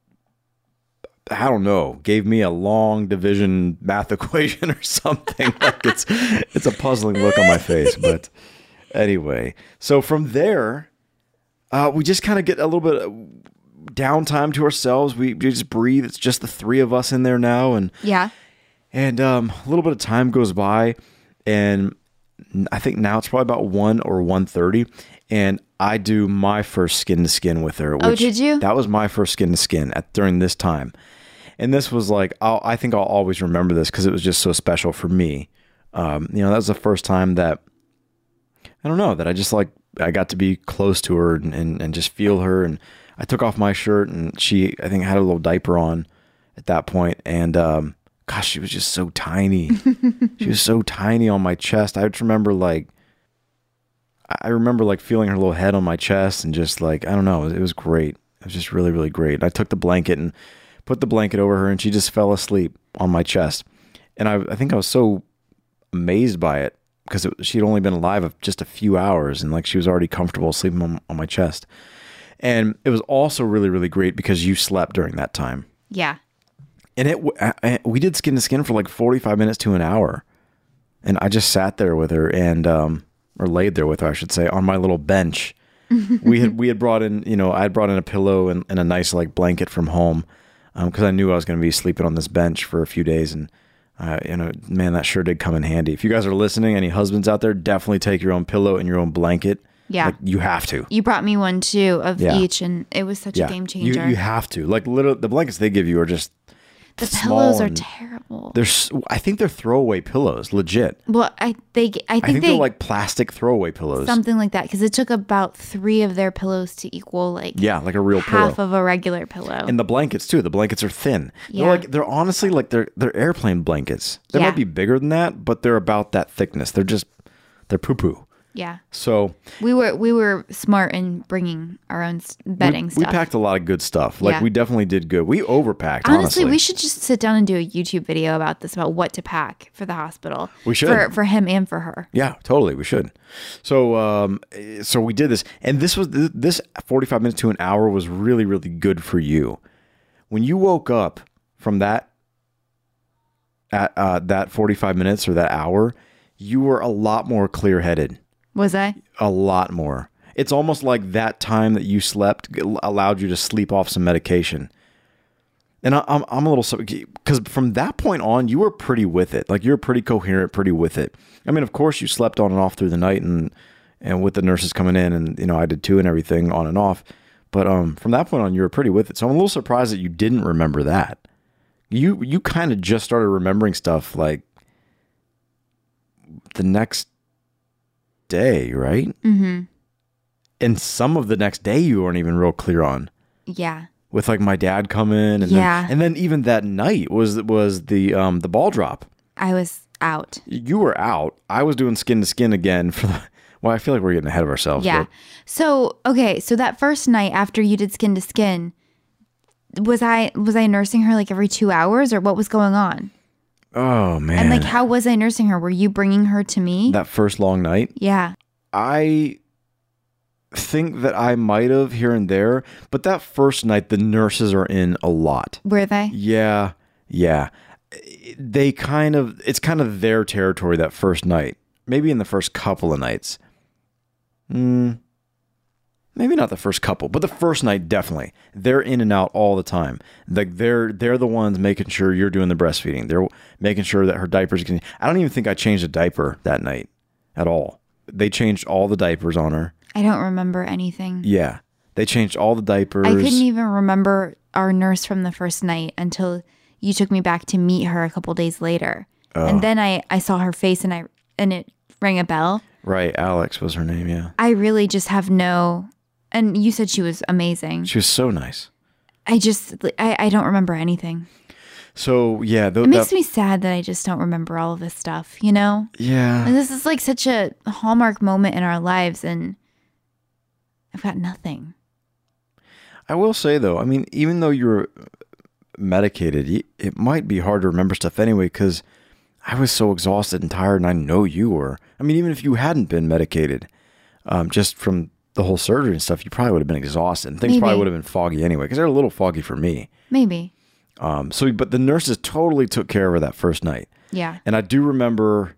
A: I don't know, gave me a long division math equation or something. Like it's it's a puzzling look on my face. But anyway, so from there, uh, we just kind of get a little bit of downtime to ourselves. We, we just breathe. It's just the three of us in there now, and
B: yeah.
A: and um, a little bit of time goes by, and I think now it's probably about one or one thirty, and I do my first skin to skin with her.
B: Oh, did you?
A: That was my first skin to skin at during this time. And this was like, I'll, I think I'll always remember this because it was just so special for me. Um, you know, that was the first time that, I don't know, that I just like, I got to be close to her and, and, and just feel her. And I took off my shirt and she, I think, had a little diaper on at that point. And um, gosh, she was just so tiny. She was so tiny on my chest. I just remember like, I remember like feeling her little head on my chest and just like, I don't know, it was, it was great. It was just really, really great. I took the blanket and put the blanket over her and she just fell asleep on my chest. And I, I think I was so amazed by it because it, she'd only been alive just a few hours and like she was already comfortable sleeping on, on my chest. And it was also really, really great because you slept during that time.
B: Yeah.
A: And it I, we did skin to skin for like forty-five minutes to an hour. And I just sat there with her and, um, or laid there with her, I should say, on my little bench. we had we had brought in, you know, I had brought in a pillow and, and a nice like blanket from home because um, I knew I was going to be sleeping on this bench for a few days. And, uh, you know, man, that sure did come in handy. If you guys are listening, any husbands out there, definitely take your own pillow and your own blanket.
B: Yeah.
A: Like, you have to.
B: You brought me one too of
A: Yeah.
B: each, and it was such
A: Yeah.
B: a game
A: You,
B: changer.
A: you have to. Like, literally, the blankets they give you are just
B: the
A: small
B: pillows are
A: and
B: terrible.
A: They're, s- I think they're throwaway pillows, legit.
B: Well, I they I think,
A: I think
B: they
A: they're like plastic throwaway pillows.
B: something like that because it took about three of their pillows to equal like
A: Yeah, like a real
B: half
A: pillow.
B: of a regular pillow.
A: And the blankets too. The blankets are thin.
B: Yeah.
A: They're like they're honestly like they're they're airplane blankets. They
B: Yeah.
A: might be bigger than that, but they're about that thickness. They're just they're poo poo.
B: Yeah.
A: So
B: we were we were smart in bringing our own s- bedding
A: we,
B: stuff.
A: we packed a lot of good stuff. Like
B: Yeah.
A: we definitely did good. We overpacked.
B: Honestly,
A: honestly,
B: we should just sit down and do a YouTube video about this, about what to pack for the hospital.
A: We should.
B: For, for him and for her.
A: Yeah, totally. We should. So, um, so we did this, and this was this forty-five minutes to an hour was really, really good for you. When you woke up from that, at uh, that forty-five minutes or that hour, you were a lot more clear-headed.
B: Was I?
A: A lot more. It's almost like that time that you slept allowed you to sleep off some medication. And I, I'm I'm a little, because from that point on, you were pretty with it. Like, you're pretty coherent, pretty with it. I mean, of course, you slept on and off through the night, and and with the nurses coming in, and you know, I did too, and everything on and off. But um, from that point on, you were pretty with it. So I'm a little surprised that you didn't remember that. You you kind of just started remembering stuff like the next day, right?
B: Mm-hmm.
A: And some of the next day you weren't even real clear on.
B: Yeah.
A: With like my dad coming, and
B: Yeah.
A: then, and then even that night was was the um the ball drop.
B: I was out.
A: You were out. I was doing skin to skin again for the. Well, I feel like we're getting ahead of ourselves.
B: Yeah.
A: But
B: So, okay, so that first night after you did skin to skin, was I was I nursing her like every two hours or what was going on?
A: oh man,
B: And like, how was I nursing her? Were you bringing her to me?
A: that first long night,
B: Yeah.
A: I think that I might have here and there, but that first night the nurses are in a lot.
B: Were they?
A: Yeah, yeah. They kind of, it's kind of their territory that first night. Maybe in the first couple of nights. Mm, maybe not the first couple, but the first night definitely. They're in and out all the time. Like they're they're the ones making sure you're doing the breastfeeding. They're making sure that her diapers can. I don't even think I changed a diaper that night at all. They changed all the diapers on her.
B: I don't remember anything.
A: Yeah, they changed all the diapers.
B: I couldn't even remember our nurse from the first night until you took me back to meet her a couple days later.
A: Oh.
B: And then I, I saw her face and I and it rang a bell.
A: Right, Alex was her name. Yeah,
B: I really just have no. And you said she was amazing.
A: she was so nice.
B: I just I, I don't remember anything.
A: So yeah, th-
B: It makes
A: that,
B: me sad that I just don't remember all of this stuff. You know,
A: yeah.
B: and this is like such a hallmark moment in our lives, and I've got nothing.
A: I will say though, I mean, even though you're medicated, y- it might be hard to remember stuff anyway, because I was so exhausted and tired, and I know you were. I mean, even if you hadn't been medicated, um, just from the whole surgery and stuff, you probably would have been exhausted, and things
B: Maybe.
A: probably would have been foggy anyway, because they're a little foggy for me.
B: Maybe.
A: Um, so, but the nurses totally took care of her that first night,
B: Yeah.
A: and I do remember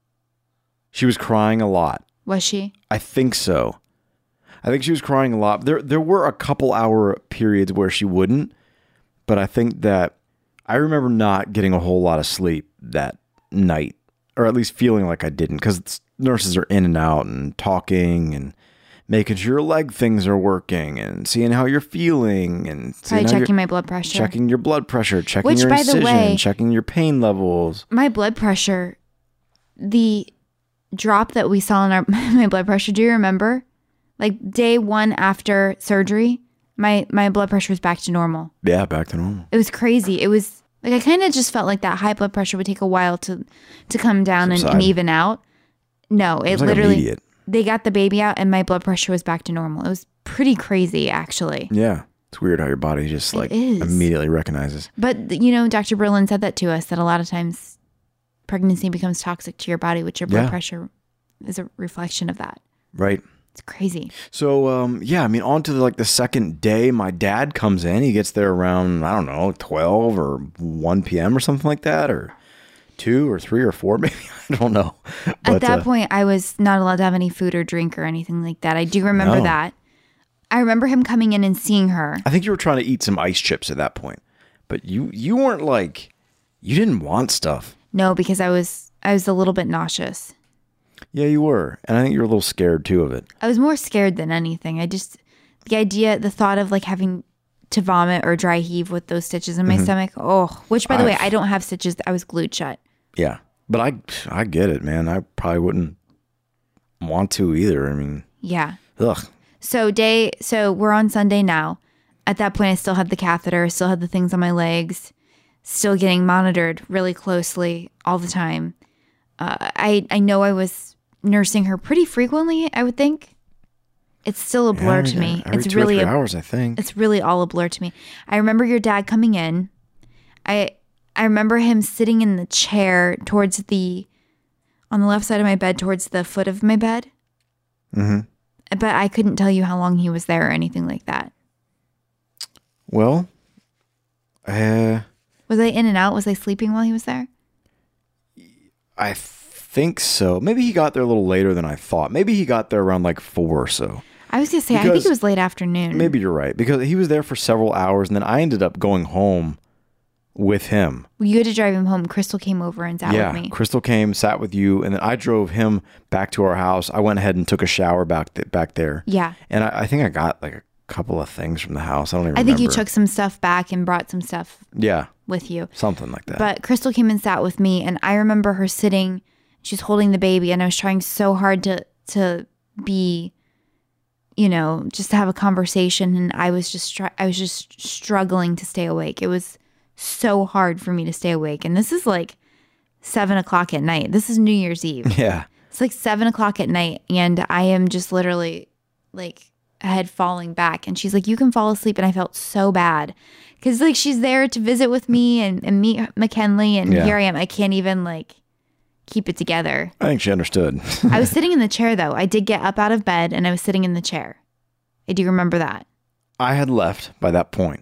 A: she was crying a lot.
B: Was she?
A: I think so. I think she was crying a lot. There there were a couple hour periods where she wouldn't, but I think that I remember not getting a whole lot of sleep that night, or at least feeling like I didn't, because nurses are in and out and talking and making sure your leg things are working and seeing how you're feeling and seeing
B: Probably
A: how
B: checking
A: you're-
B: my blood pressure.
A: checking your blood pressure, checking
B: Which,
A: your
B: by the
A: incision,
B: way-
A: checking your pain levels.
B: My blood pressure, the drop that we saw in our my blood pressure, do you remember? Like day one after surgery, my, my blood pressure was back to normal.
A: Yeah, back to normal.
B: It was crazy. It was like I kind of just felt like that high blood pressure would take a while to to come down and, and
A: Subside.
B: even out. No, it,
A: It was like
B: literally
A: immediate.
B: they got the baby out and my blood pressure was back to normal. It was pretty crazy actually.
A: Yeah. It's weird how your body just
B: It
A: like
B: is.
A: immediately recognizes.
B: But you know, Doctor Berlin said that to us that a lot of times pregnancy becomes toxic to your body, which your blood
A: Yeah.
B: pressure is a reflection of that.
A: Right.
B: It's crazy.
A: So, um, yeah, I mean, on to the, like the second day, my dad comes in. He gets there around, I don't know, twelve or one p.m. or something like that, or two or three or four, maybe. I don't know.
B: At
A: But,
B: that
A: uh,
B: point, I was not allowed to have any food or drink or anything like that. I do remember
A: No.
B: that. I remember him coming in and seeing her.
A: I think you were trying to eat some ice chips at that point, but you, you weren't like, you didn't want stuff.
B: No, because I was I was a little bit nauseous.
A: Yeah, you were. And I think you were a little scared too of it.
B: I was more scared than anything. I just the idea, the thought of like having to vomit or dry heave with those stitches in my stomach. Oh, which by the way,
A: I've-
B: I don't have stitches. I was glued shut.
A: Yeah. But I, I get it, man. I probably wouldn't want to either. I mean,
B: Yeah.
A: ugh.
B: So day, so we're on Sunday now. At that point, I still had the catheter, still had the things on my legs, still getting monitored really closely all the time. Uh, I I know I was nursing her pretty frequently, I would think. It's still a blur
A: Yeah,
B: to
A: yeah,
B: me.
A: every
B: It's
A: two or
B: really
A: three
B: a,
A: hours, I think.
B: it's really all a blur to me. I remember your dad coming in. I I remember him sitting in the chair towards the on the left side of my bed towards the foot of my bed.
A: Mm-hmm.
B: But I couldn't tell you how long he was there or anything like that.
A: Well, uh,
B: Was I in and out? Was I sleeping while he was there?
A: I think so. Maybe he got there a little later than I thought. Maybe he got there around like four or so.
B: I was going to say, I think
A: Because-
B: it was late afternoon.
A: Maybe you're right, because he was there for several hours, and then I ended up going home with him.
B: You had to drive him home. Crystal came over and sat
A: yeah,
B: with me.
A: Crystal came, sat with you, and then I drove him back to our house. I went ahead and took a shower back th- back there.
B: Yeah.
A: And I, I think I got like a couple of things from the house. I don't even
B: I
A: remember.
B: think you took some stuff back and brought some stuff
A: Yeah,
B: with you.
A: something like that.
B: But Crystal came and sat with me, and I remember her sitting. She's holding the baby, and I was trying so hard to to be, you know, just to have a conversation, and I was just str- I was just struggling to stay awake. It was so hard for me to stay awake, and this is like seven o'clock at night. This is New Year's Eve.
A: yeah.
B: It's like seven o'clock at night, and I am just literally like head falling back. And she's like, "You can fall asleep," and I felt so bad because like she's there to visit with me and, and meet McKinley, and
A: Yeah.
B: here I am. I can't even like keep it together.
A: I think she understood.
B: I was sitting in the chair though. I did get up out of bed and I was sitting in the chair. I do remember that.
A: I had left by that point.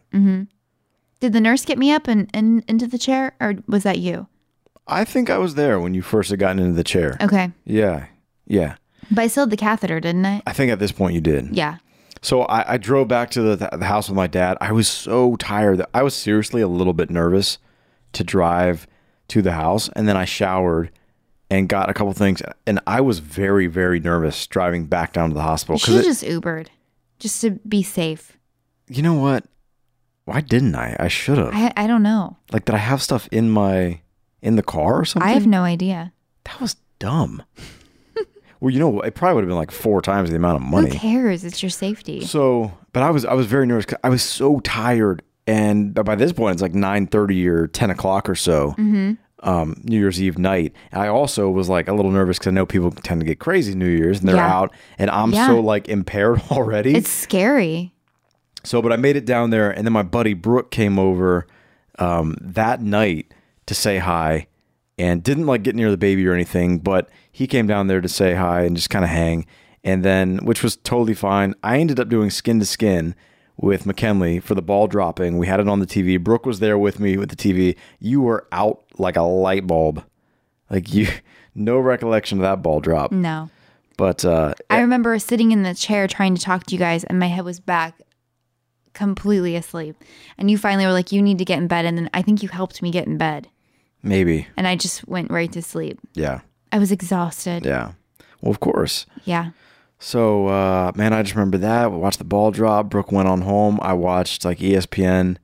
B: Did the nurse get me up and, and into the chair, or was that you?
A: I think I was there when you first had gotten into the chair.
B: Okay.
A: Yeah, yeah.
B: But I still had the catheter, didn't I?
A: I think at this point you did.
B: Yeah.
A: So I, I drove back to the, the house with my dad. I was so tired that I was seriously a little bit nervous to drive to the house. And then I showered and got a couple things. And I was very, very nervous driving back down to the hospital.
B: You should have
A: it-
B: just Ubered just to be safe.
A: You know what? Why didn't I? I should have.
B: I I don't know.
A: Like, did I have stuff in my in the car or something?
B: I have no idea.
A: That was dumb. Well, you know, it probably would have been like four times the amount of money.
B: Who cares? It's your safety.
A: So, but I was I was very nervous 'cause I was so tired, and by this point it's like nine thirty or ten o'clock or so,
B: Mm-hmm.
A: um, New Year's Eve night. And I also was like a little nervous because I know people tend to get crazy New Year's and they're
B: Yeah.
A: out, and I'm
B: Yeah.
A: so like impaired already.
B: It's scary.
A: So, but I made it down there, and then my buddy Brooke came over um, that night to say hi, and didn't like get near the baby or anything, but he came down there to say hi and just kind of hang, and then, which was totally fine. I ended up doing skin to skin with McKinley for the ball dropping. We had it on the T V. Brooke was there with me with the T V. You were out like a light bulb, like you, no recollection of that ball drop.
B: No.
A: But uh,
B: I remember sitting in the chair trying to talk to you guys, and my head was back, completely asleep. And you finally were like, "You need to get in bed." And then I think you helped me get in bed.
A: maybe,
B: And I just went right to sleep.
A: yeah,
B: I was exhausted.
A: yeah. Well, of course.
B: Yeah.
A: So, uh, man, I just remember that. We watched the ball drop. Brooke went on home. I watched like E S P N,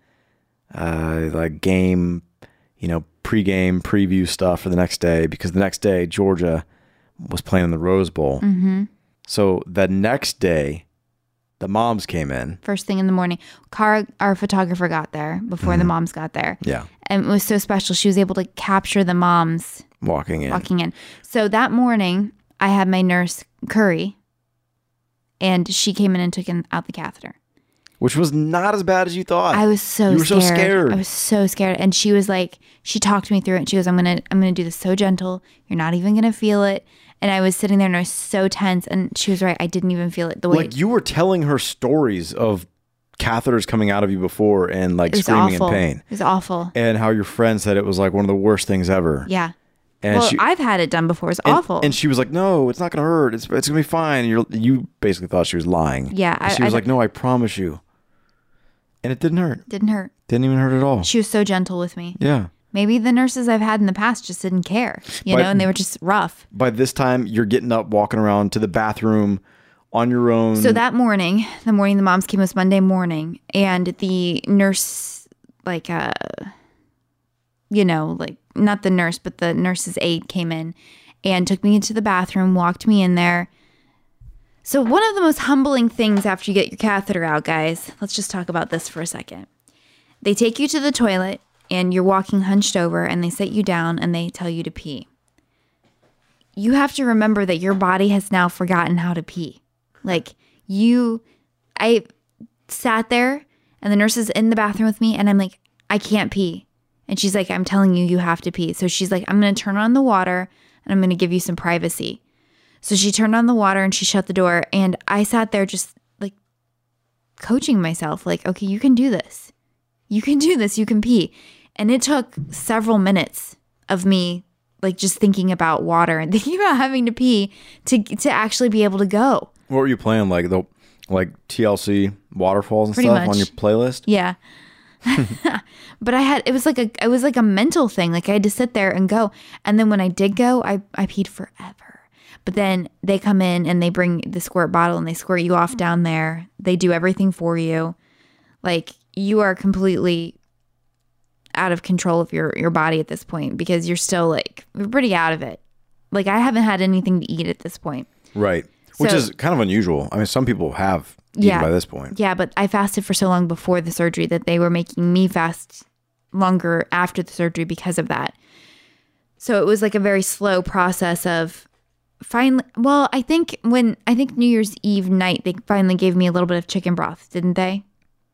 A: uh, like game, you know, pregame preview stuff for the next day, because the next day Georgia was playing in the Rose Bowl.
B: Mm-hmm.
A: So the next day, the moms came in.
B: First thing in the morning, Cara, our photographer, got there before
A: Mm-hmm.
B: the moms got there.
A: Yeah,
B: And it was so special. She was able to capture the moms
A: walking in.
B: walking in. So that morning, I had my nurse, Curry, and she came in and took in, out the catheter.
A: Which was not as bad as you thought.
B: I was so
A: You were so
B: scared.
A: scared.
B: I was so scared. And she was like, she talked me through it. And she goes, I'm going to, I'm going to do this so gentle. You're not even going to feel it. And I was sitting there and I was so tense. And she was right. I didn't even feel it the way
A: Like, you were telling her stories of catheters coming out of you before and like
B: it was
A: screaming
B: awful.
A: in pain.
B: It was awful.
A: And how your friend said it was like one of the worst things ever.
B: Yeah.
A: And
B: well,
A: she,
B: I've had it done before. It's
A: and,
B: awful.
A: And she was like, "No, it's not going to hurt. It's it's going to be fine." And you're, you basically thought she was lying.
B: Yeah,
A: And
B: I-
A: she was
B: I-
A: like, "No, I promise you." And it didn't hurt.
B: didn't hurt.
A: Didn't even hurt at all.
B: She was so gentle with me.
A: Yeah.
B: Maybe the nurses I've had in the past just didn't care, you
A: But-
B: know, and they were just rough.
A: By this time, you're getting up, walking around to the bathroom on your own.
B: So that morning, the morning the moms came was Monday morning, and the nurse, like, uh, you know, like not the nurse, but the nurse's aide came in and took me into the bathroom, walked me in there. So one of the most humbling things after you get your catheter out, guys, let's just talk about this for a second. They take you to the toilet and you're walking hunched over and they sit you down and they tell you to pee. you have to remember that your body has now forgotten how to pee. Like you, I sat there and the nurse is in the bathroom with me and I'm like, I can't pee. And she's like, I'm telling you, you have to pee. So she's like, I'm going to turn on the water and I'm going to give you some privacy. So she turned on the water and she shut the door. And I sat there just like coaching myself, like, okay, you can do this. You can do this. You can pee. And it took several minutes of me like just thinking about water and thinking about having to pee to to actually be able to go.
A: What were you playing? Like the like T L C waterfalls and
B: Pretty
A: stuff
B: much.
A: on your playlist?
B: Yeah. But I had, it was like a, it was like a mental thing. Like I had to sit there and go. And then when I did go, I, I peed forever. But then they come in and they bring the squirt bottle and they squirt you off down there. They do everything for you. Like you are completely out of control of your, your body at this point because you're still like, you're pretty out of it. Like I haven't had anything to eat at this point.
A: Right. Which
B: So-
A: is kind of unusual. I mean, some people have eaten
B: Yeah.
A: by this point.
B: Yeah, but I fasted for so long before the surgery that they were making me fast longer after the surgery because of that. So it was like a very slow process of finally, well, I think when, I think New Year's Eve night, they finally gave me a little bit of chicken broth, didn't they?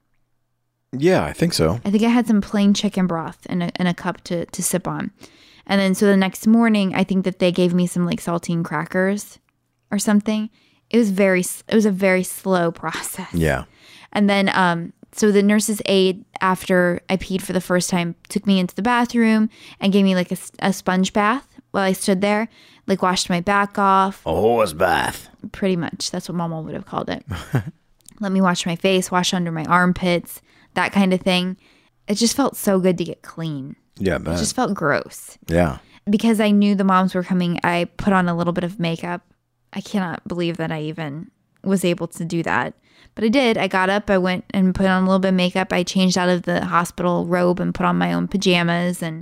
A: Yeah, I think so.
B: I think I had some plain chicken broth in a, in a cup to, to sip on. And then so the next morning, I think that they gave me some like saltine crackers or something. It was very, it was a very slow process.
A: Yeah.
B: And then, um, so the nurse's aide, after I peed for the first time, took me into the bathroom and gave me like a, a sponge bath while I stood there, like washed my back off.
A: A horse bath.
B: Pretty much. That's what Mama would have called it. Let me wash my face, wash under my armpits, that kind of thing. It just felt so good to get clean.
A: Yeah,
B: It
A: man.
B: just felt gross.
A: Yeah.
B: Because I knew the moms were coming, I put on a little bit of makeup. I cannot believe that I even was able to do that. But I did. I got up, I went and put on a little bit of makeup. I changed out of the hospital robe and put on my own pajamas and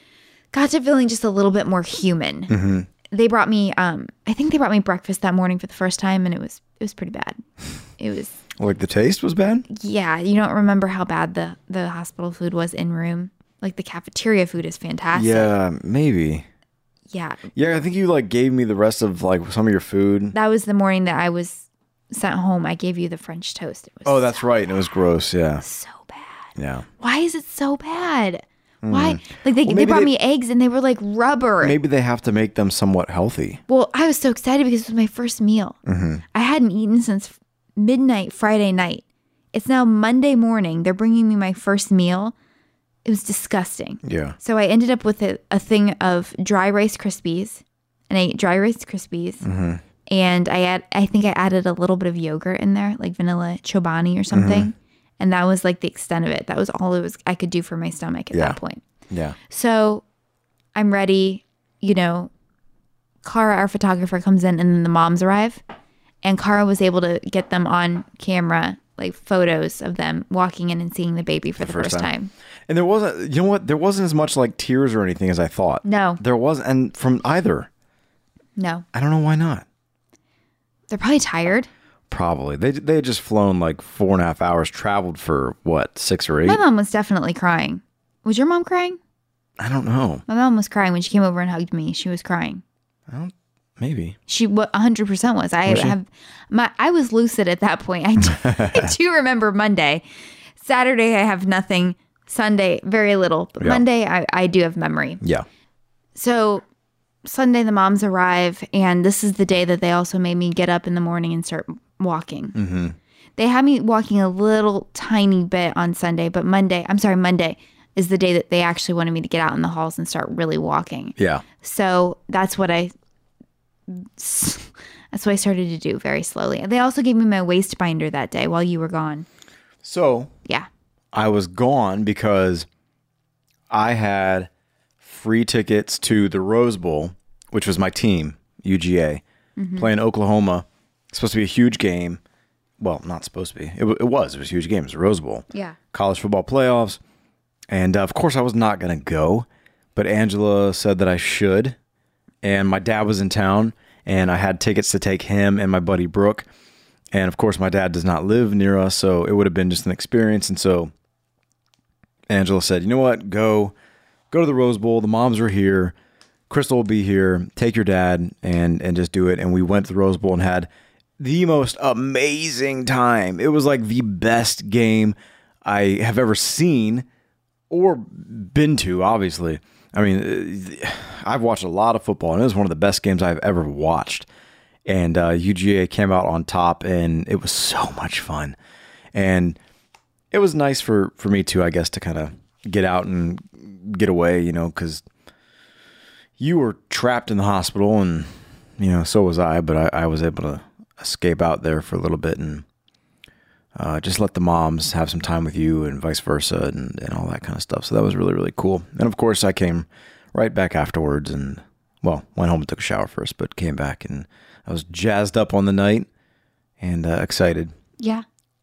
B: got to feeling just a little bit more human.
A: Mm-hmm.
B: They brought me, um, I think they brought me breakfast that morning for the first time and it was, it was pretty bad. It was,
A: Like the taste was bad?
B: yeah, you don't remember how bad the, the hospital food was in room. Like the cafeteria food is fantastic.
A: Yeah, maybe.
B: Yeah.
A: Yeah, I think you like gave me the rest of like some of your food.
B: That was the morning that I was sent home. I gave you the French toast. It was
A: Oh, that's
B: so,
A: right. And it was gross. Yeah.
B: so bad.
A: Yeah.
B: Why is it so bad? Why? Like they,
A: Well,
B: they
A: maybe
B: brought
A: they-
B: me eggs and they were like rubber.
A: Maybe they have to make them somewhat healthy.
B: Well, I was so excited because it was my first meal.
A: Mm-hmm.
B: I hadn't eaten since midnight Friday night. It's now Monday morning. They're bringing me my first meal. It was disgusting.
A: Yeah.
B: So I ended up with a, a thing of dry Rice Krispies, and I ate dry Rice Krispies,
A: Mm-hmm.
B: and I add, I think I added a little bit of yogurt in there, like vanilla Chobani or something,
A: Mm-hmm.
B: and that was like the extent of it. That was all it was I could do for my stomach at
A: Yeah.
B: that point.
A: Yeah.
B: So I'm ready, you know. Cara, our photographer, comes in, and then the moms arrive, and Cara was able to get them on camera, like photos of them walking in and seeing the baby for the,
A: first
B: first
A: time.
B: time.
A: And there wasn't, you know what? There wasn't as much like tears or anything as I thought.
B: No.
A: There wasn't. And from either.
B: No,
A: I don't know why not.
B: they're probably tired.
A: Probably. They they had just flown like four and a half hours, traveled for what, six or eight?
B: My mom was definitely crying. Was your mom crying?
A: I don't know.
B: My mom was crying when she came over and hugged me. She was crying.
A: I don't, maybe.
B: She wa- one hundred percent was. I
A: Was she?
B: have my I was lucid at that point. I do, I do remember Monday. Saturday I have nothing. Sunday very little. But
A: Yeah.
B: Monday I, I do have memory.
A: Yeah.
B: So Sunday the moms arrive, and this is the day that they also made me get up in the morning and start walking.
A: Mm-hmm.
B: They had me walking a little tiny bit on Sunday, but Monday, I'm sorry, Monday is the day that they actually wanted me to get out in the halls and start really walking.
A: Yeah.
B: So that's what I that's what I started to do very slowly. They also gave me my waist binder that day while you were gone.
A: So
B: Yeah.
A: I was gone because I had free tickets to the Rose Bowl, which was my team, U G A, playing Oklahoma. It's supposed to be a huge game. Well, not supposed to be. It, w- it was. It was a huge game. It was a Rose Bowl.
B: Yeah.
A: College football playoffs. And uh, of course, I was not going to go, but Angela said that I should. And my dad was in town, and I had tickets to take him and my buddy Brooke. And of course, my dad does not live near us, so it would have been just an experience. And so Angela said, you know what? Go, go to the Rose Bowl. The moms are here. Crystal will be here. Take your dad and and just do it. And we went to the Rose Bowl and had the most amazing time. It was like the best game I have ever seen or been to, obviously. I mean, I've watched a lot of football, and it was one of the best games I've ever watched. And uh, U G A came out on top, and it was so much fun. And it was nice for, for me, too, I guess, to kind of get out and get away, you know, because you were trapped in the hospital, and, you know, so was I. But I, I was able to escape out there for a little bit and uh, just let the moms have some time with you and vice versa and, and all that kind of stuff. So that was really, really cool. And of course I came right back afterwards and, well, went home and took a shower first, but came back and I was jazzed up on the night and uh, excited.
B: Yeah.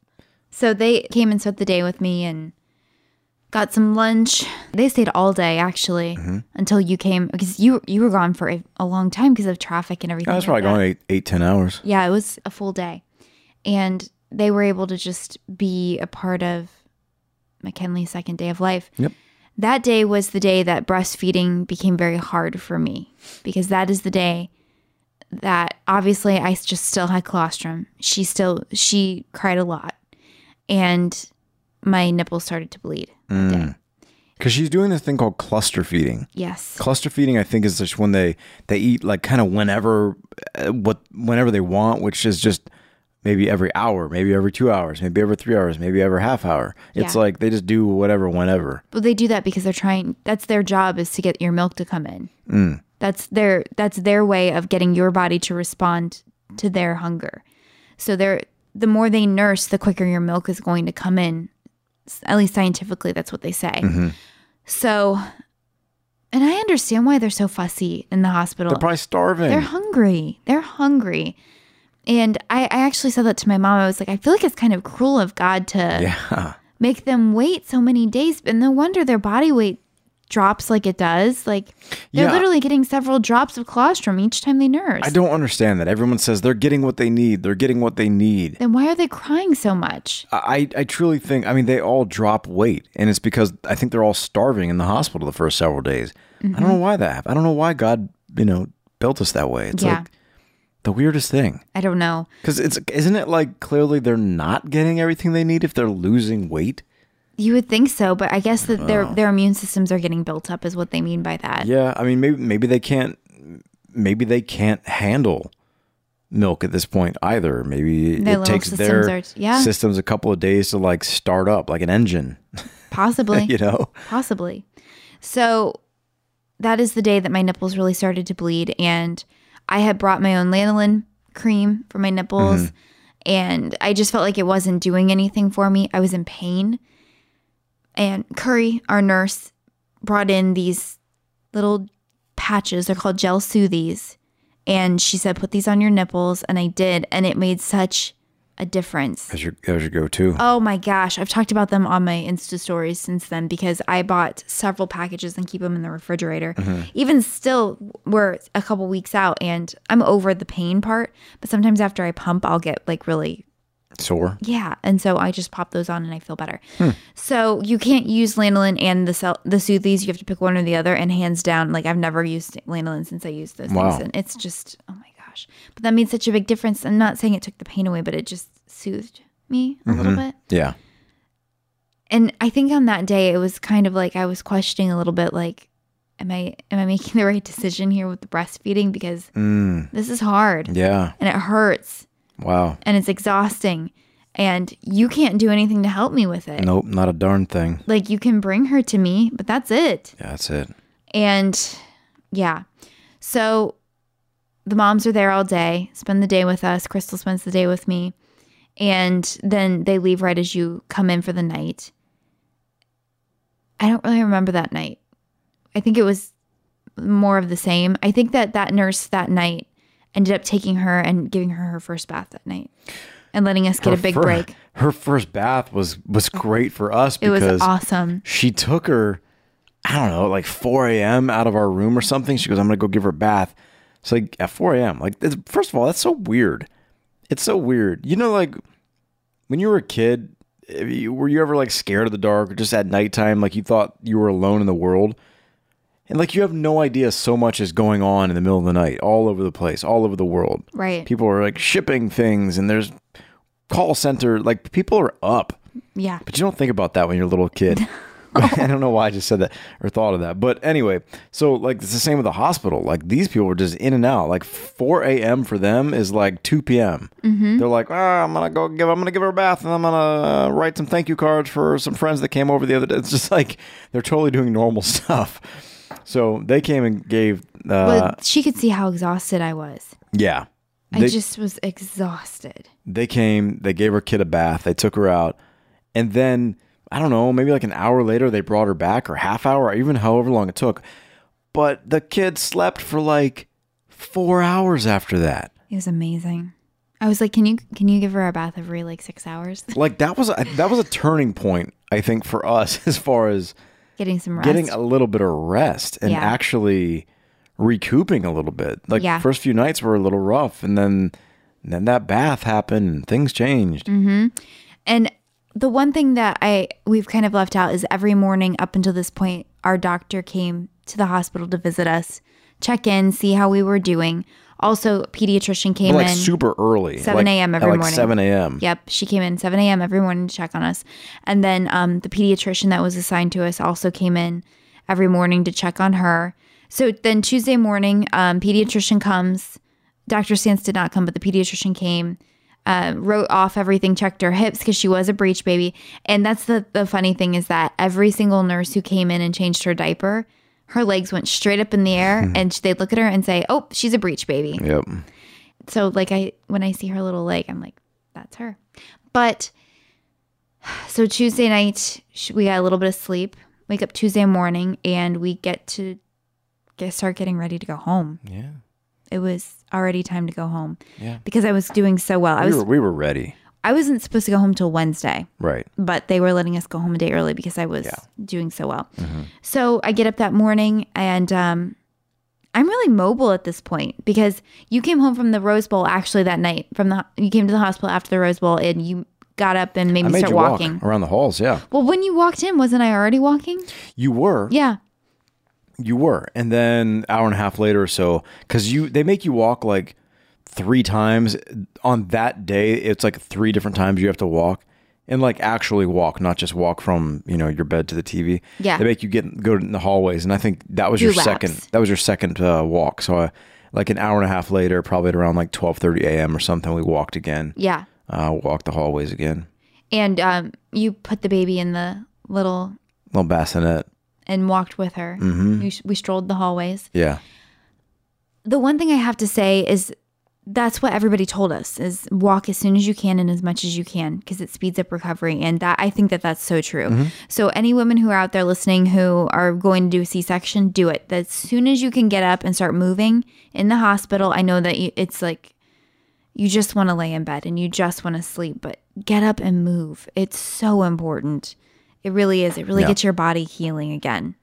B: So they came and spent the day with me and got some lunch. They stayed all day, actually, mm-hmm. until you came, because you you were gone for a, a long time because of traffic and everything.
A: I was
B: like
A: probably gone eight, eight, ten hours.
B: Yeah, it was a full day. And they were able to just be a part of McKinley's second day of life.
A: Yep.
B: That day was the day that breastfeeding became very hard for me, because that is the day that obviously I just still had colostrum. She still, she cried a lot. And my nipples started to bleed that mm. day.
A: Because she's doing this thing called cluster feeding.
B: Yes.
A: Cluster feeding, I think, is just when they, they eat like kind of whenever uh, what whenever they want, which is just maybe every hour, maybe every two hours, maybe every three hours, maybe every half hour. It's yeah. like they just do whatever whenever.
B: Well, they do that because they're trying, that's their job, is to get your milk to come in. Mm. That's their that's their way of getting your body to respond to their hunger. So they're the more they nurse, the quicker your milk is going to come in. At least scientifically, that's what they say. Mm-hmm. So, and I understand why they're so fussy in the hospital.
A: They're probably starving.
B: They're hungry. They're hungry. And I, I actually said that to my mom. I was like, I feel like it's kind of cruel of God to
A: yeah.
B: make them wait so many days. And no wonder their body weight drops like it does. Like they're
A: yeah.
B: literally getting several drops of colostrum each time they nurse.
A: I don't understand that. Everyone says they're getting what they need. They're getting what they need.
B: Then why are they crying so much?
A: I, I truly think, I mean, they all drop weight. And it's because I think they're all starving in the hospital the first several days. Mm-hmm. I don't know why that happened. I don't know why God, you know, built us that way. It's
B: yeah.
A: like the weirdest thing.
B: I don't know.
A: Because it's isn't it like clearly they're not getting everything they need if they're losing weight?
B: You would think so, but I guess that their their immune systems are getting built up is what they mean by that.
A: Yeah, I mean maybe maybe they can't maybe they can't handle milk at this point either. Maybe
B: their
A: it takes their
B: are, yeah.
A: systems a couple of days to like start up like an engine.
B: Possibly.
A: You know?
B: Possibly. So that is the day that my nipples really started to bleed, and I had brought my own lanolin cream for my nipples, mm-hmm. and I just felt like it wasn't doing anything for me. I was in pain. And Curry, our nurse, brought in these little patches. They're called gel soothies. And she said, put these on your nipples. And I did. And it made such a difference.
A: As your, as your go-to.
B: Oh my gosh. I've talked about them on my Insta stories since then, because I bought several packages and keep them in the refrigerator. Mm-hmm. Even still, we're a couple weeks out and I'm over the pain part. But sometimes after I pump, I'll get like really...
A: sore?
B: Yeah. And so I just pop those on and I feel better. Hmm. So you can't use lanolin and the cell, the soothies. You have to pick one or the other. And hands down, like I've never used lanolin since I used those
A: wow.
B: things. And it's just, oh my gosh. But that made such a big difference. I'm not saying it took the pain away, but it just soothed me a mm-hmm. little bit.
A: Yeah.
B: And I think on that day, it was kind of like I was questioning a little bit, like, am I am I making the right decision here with the breastfeeding? Because mm. this is hard.
A: Yeah.
B: And it hurts.
A: Wow.
B: And it's exhausting. And you can't do anything to help me with it.
A: Nope, not a darn thing.
B: Like you can bring her to me, but that's it.
A: Yeah, that's it.
B: And yeah. So the moms are there all day, spend the day with us. Crystal spends the day with me. And then they leave right as you come in for the night. I don't really remember that night. I think it was more of the same. I think that that nurse that night ended up taking her and giving her her first bath that night and letting us get her a big
A: fir-
B: break.
A: Her first bath was, was great for us because
B: it was awesome.
A: She took her, I don't know, like four a.m. out of our room or something. She goes, I'm going to go give her a bath. It's like at four a.m. Like, first of all, that's so weird. It's so weird. You know, like when you were a kid, you, were you ever like scared of the dark or just at nighttime? Like you thought you were alone in the world? And like you have no idea so much is going on in the middle of the night, all over the place, all over the world.
B: Right.
A: People are like shipping things and there's call center, like people are up.
B: Yeah.
A: But you don't think about that when you're a little kid. I don't know why I just said that or thought of that. But anyway, so like it's the same with the hospital. Like these people are just in and out. Like four a.m. for them is like two p.m. Mm-hmm. They're like, ah, I'm gonna go give. I'm gonna give her a bath, and I'm gonna uh, write some thank you cards for some friends that came over the other day. It's just like they're totally doing normal stuff. So they came and gave. Uh,
B: but she could see how exhausted I was.
A: Yeah,
B: they, I just was exhausted.
A: They came. They gave her kid a bath. They took her out, and then. I don't know, maybe like an hour later they brought her back or half hour or even however long it took. But the kid slept for like four hours after that.
B: It was amazing. I was like, can you can you give her a bath every like six hours?
A: Like that was a, that was a turning point, I think, for us as far as
B: getting some rest.
A: Getting a little bit of rest and
B: yeah.
A: actually recouping a little bit. Like
B: yeah.
A: the first few nights were a little rough and then and then that bath happened and things changed.
B: Mm-hmm. And the one thing that I we've kind of left out is every morning up until this point, our doctor came to the hospital to visit us, check in, see how we were doing. Also, a pediatrician came
A: like
B: in
A: super early,
B: seven a.m.
A: like,
B: every
A: like
B: morning.
A: seven a.m.
B: Yep, she came in seven a.m. every morning to check on us, and then um, the pediatrician that was assigned to us also came in every morning to check on her. So then Tuesday morning, um, pediatrician comes. Doctor Sands did not come, but the pediatrician came. Uh, wrote off everything, checked her hips because she was a breech baby. And that's the, the funny thing is that every single nurse who came in and changed her diaper, her legs went straight up in the air and they'd look at her and say, oh, she's a breech baby.
A: Yep.
B: So like I, when I see her little leg, I'm like, that's her. But so Tuesday night, we got a little bit of sleep, wake up Tuesday morning and we get to get, start getting ready to go home.
A: Yeah.
B: It was already time to go home.
A: Yeah.
B: Because I was doing so well. I
A: we
B: was
A: were, we were ready.
B: I wasn't supposed to go home till Wednesday.
A: Right.
B: But they were letting us go home a day early because I was
A: yeah.
B: doing so well.
A: Mm-hmm.
B: So I get up that morning and um, I'm really mobile at this point because you came home from the Rose Bowl actually that night. From the you came to the hospital after the Rose Bowl and you got up and made
A: I
B: me
A: made
B: start
A: you
B: walking
A: walk around the halls. Yeah.
B: Well, when you walked in, wasn't I already walking?
A: You were.
B: Yeah.
A: You were. And then hour and a half later or so, because you they make you walk like three times on that day. It's like three different times you have to walk and like actually walk, not just walk from, you know, your bed to the T V.
B: Yeah.
A: They make you get go in the hallways. And I think that was
B: Do
A: your
B: laps.
A: second, that was your second uh, walk. So I, like an hour and a half later, probably at around like twelve thirty a.m. or something, we walked again.
B: Yeah.
A: Uh, walked the hallways again.
B: And um, you put the baby in the little...
A: Little bassinet.
B: And walked with her.
A: Mm-hmm.
B: We, we strolled the hallways.
A: Yeah.
B: The one thing I have to say is that's what everybody told us is walk as soon as you can and as much as you can because it speeds up recovery. And that I think that that's so true. Mm-hmm. So any women who are out there listening who are going to do a C-section, do it. As soon as you can get up and start moving in the hospital, I know that you, it's like you just want to lay in bed and you just want to sleep, but get up and move. It's so important. It really is. It really
A: yeah.
B: gets your body healing again.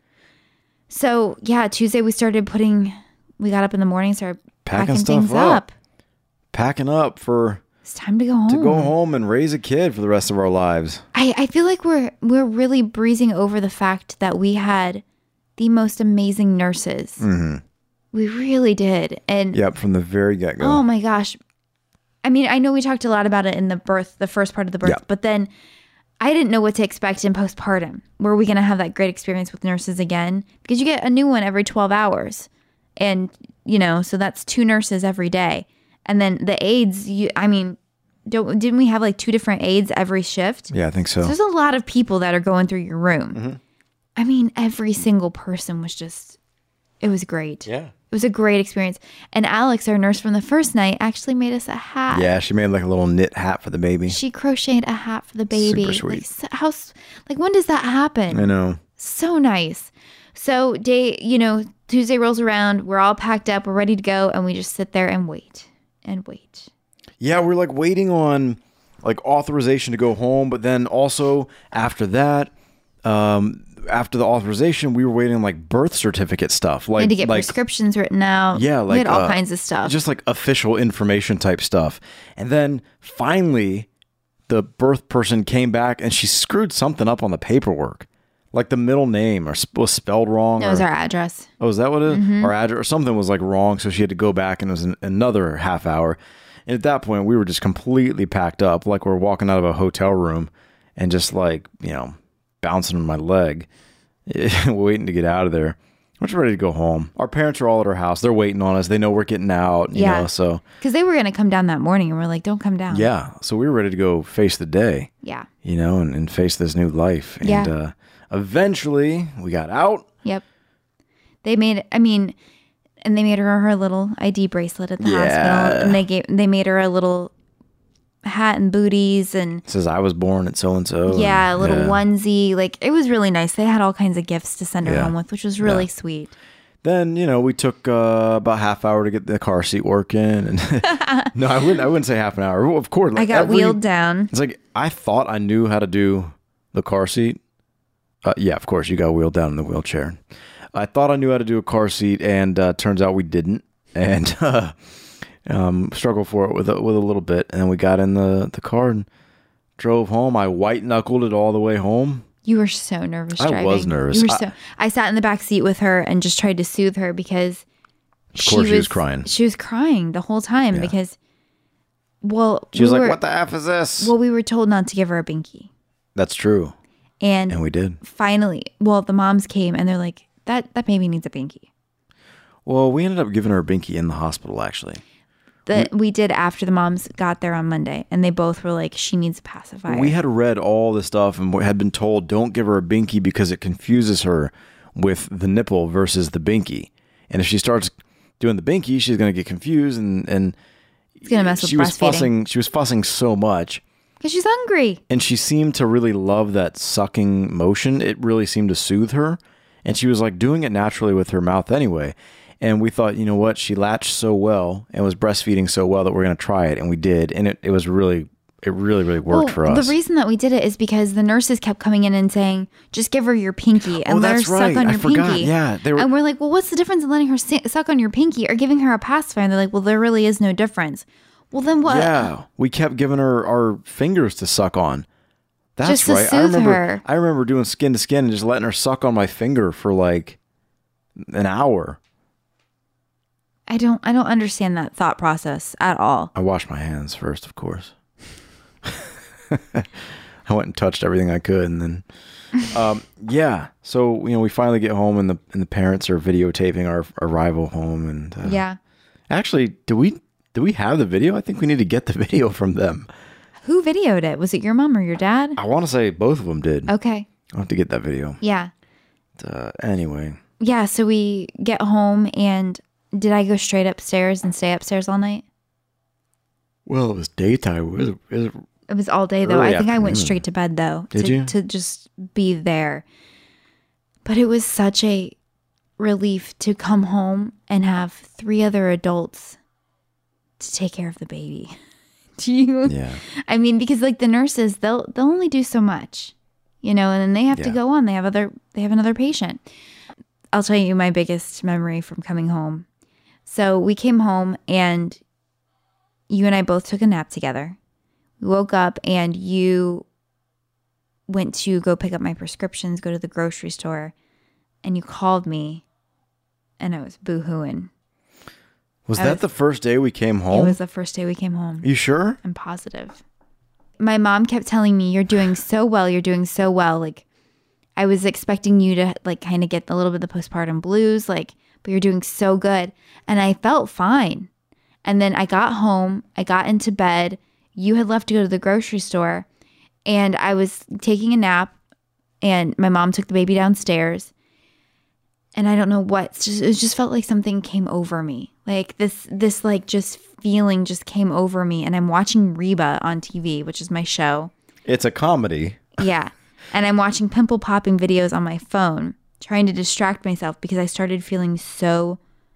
B: So yeah, Tuesday we started putting, we got up in the morning, started
A: packing,
B: packing
A: stuff
B: things
A: up.
B: up.
A: Packing up for
B: it's time to go home.
A: To go home and raise a kid for the rest of our lives.
B: I, I feel like we're we're really breezing over the fact that we had the most amazing nurses.
A: Mm-hmm.
B: We really did. And
A: yep, from the very get-go.
B: Oh my gosh. I mean, I know we talked a lot about it in the birth, the first part of the birth,
A: yeah.
B: but then I didn't know what to expect in postpartum. Were we going to have that great experience with nurses again? Because you get a new one every twelve hours. And, you know, so that's two nurses every day. And then the aides, you, I mean, don't didn't we have like two different aides every shift?
A: Yeah, I think so.
B: so there's a lot of people that are going through your room.
A: Mm-hmm.
B: I mean, every single person was just, it was great.
A: Yeah.
B: It was a great experience. And Alex, our nurse from the first night, actually made us a hat.
A: Yeah, she made like a little knit hat for the baby.
B: She crocheted a hat for the baby.
A: Super sweet.
B: Like, how, like when does that happen?
A: I know.
B: So nice. So day, you know, Tuesday rolls around. We're all packed up. We're ready to go. And we just sit there and wait and wait.
A: Yeah, we're like waiting on like authorization to go home. But then also after that, um, after the authorization, we were waiting on like birth certificate stuff. Like,
B: we had to get
A: like,
B: prescriptions written out.
A: Yeah, like
B: we had all
A: uh,
B: kinds of stuff.
A: Just like official information type stuff. And then finally, the birth person came back and she screwed something up on the paperwork. Like the middle name or sp- was spelled wrong.
B: That
A: or,
B: was our address.
A: Oh, is that what it is?
B: Mm-hmm.
A: Our address or something was like wrong, so she had to go back, and it was an, another half hour. And at that point, we were just completely packed up, like we're walking out of a hotel room, and just like you know, bouncing on my leg, waiting to get out of there. We're just ready to go home. Our parents are all at our house. They're waiting on us. They know we're getting out. You
B: Yeah.
A: know, so
B: Because they were going to come down that morning, and we're like, don't come down.
A: yeah. So we were ready to go face the day.
B: Yeah.
A: You know, and, and face this new life. And
B: Yeah.
A: uh, eventually, we got out.
B: Yep. They made, I mean, and they made her her little I D bracelet at the
A: Yeah.
B: hospital, and they gave, they made her a little hat and booties, and
A: It says I was born at so and so.
B: yeah, a little onesie. Like it was really nice. They had all kinds of gifts to send her
A: Yeah.
B: home with, which was really
A: Yeah.
B: sweet.
A: Then you know we took uh, about half hour to get the car seat working, and no, I wouldn't. I wouldn't say half an hour. Well, of course, like
B: I got
A: every-
B: wheeled down.
A: It's like I thought I knew how to do the car seat. Uh, yeah, of course, you got wheeled down in the wheelchair. I thought I knew how to do a car seat, and uh, turns out we didn't, and uh, um, struggled for it with a, with a little bit. And then we got in the, the car and drove home. I white knuckled it all the way home.
B: You were so nervous
A: I
B: driving.
A: was nervous.
B: You were
A: I-
B: so. I sat in the back seat with her and just tried to soothe her because
A: Of course, she was crying.
B: She was crying the whole time
A: Yeah.
B: because, well,
A: She was
B: we
A: like,
B: were,
A: "What the f is this?"
B: Well, we were told not to give her a binky,
A: That's true,
B: and,
A: and we did.
B: finally, well, the moms came and they're like, "That that baby needs a binky."
A: Well, we ended up giving her a binky in the hospital, actually.
B: That we did after the moms got there on Monday, and they both were like, "She needs a pacifier."
A: We had read all this stuff and had been told don't give her a binky because it confuses her with the nipple versus the binky. And if she starts doing the binky, she's going to get confused and and
B: it's gonna mess with
A: she was
B: breastfeeding
A: fussing. She was fussing so much,
B: because she's hungry.
A: and she seemed to really love that sucking motion. It really seemed to soothe her, and she was like doing it naturally with her mouth anyway. And we thought, you know what? She latched so well and was breastfeeding so well that we're going to try it. And we did. And it, it was really, it really, really worked
B: Well,
A: for us.
B: The reason that we did it is because the nurses kept coming in and saying, "Just give her your pinky and
A: Oh,
B: let her
A: that's right.
B: suck on
A: I
B: your
A: forgot.
B: pinky."
A: Yeah, they were-
B: And we're like, "Well, what's the difference in letting her si- suck on your pinky or giving her a pacifier?" And they're like, "Well, there really is no difference." Well, then what?
A: Yeah, we kept giving her our fingers to suck on. That's
B: Just to
A: right. I
B: soothe
A: remember.
B: her.
A: I remember doing skin to skin and just letting her suck on my finger for like an hour.
B: I don't. I don't understand that thought process at all.
A: I washed my hands first, of course. I went and touched everything I could, and then, um, yeah. So you know, we finally get home, and the and the parents are videotaping our arrival home. And uh,
B: Yeah.
A: actually, do we do we have the video? I think we need to get the video from them.
B: Who videoed it? Was it your mom or your dad?
A: I want to say both of them did.
B: Okay.
A: I'll have to get that video.
B: Yeah.
A: Uh, anyway,
B: Yeah. So we get home, and did I go straight upstairs and stay upstairs all night?
A: well, it was daytime. It was, it was
B: It was all day though.
A: Early
B: I think I went
A: afternoon.
B: straight to bed though.
A: Did
B: to,
A: you?
B: To just be there. But it was such a relief to come home and have three other adults to take care of the baby. Do you?
A: yeah.
B: I mean, because like the nurses, they'll they'll only do so much, you know, and then they have to
A: Yeah.
B: go on. They have other they have another patient. I'll tell you my biggest memory from coming home. So we came home and you and I both took a nap together. We woke up and you went to go pick up my prescriptions, go to the grocery store, and you called me, and I was boo-hooing.
A: Was
B: I
A: that
B: was-
A: the first day we came home?
B: It was the first day we came home.
A: you sure?
B: I'm positive. My mom kept telling me, "You're doing so well. You're doing so well." Like, I was expecting you to like kind of get a little bit of the postpartum blues, like, but you're doing so good. And I felt fine. And then I got home, I got into bed. You had left to go to the grocery store, and I was taking a nap, and my mom took the baby downstairs. And I don't know what, it's just, it just felt like something came over me. Like this, this like just feeling just came over me. And I'm watching Reba on T V, which is my show.
A: It's a comedy.
B: Yeah. And I'm watching pimple popping videos on my phone, trying to distract myself because I started feeling so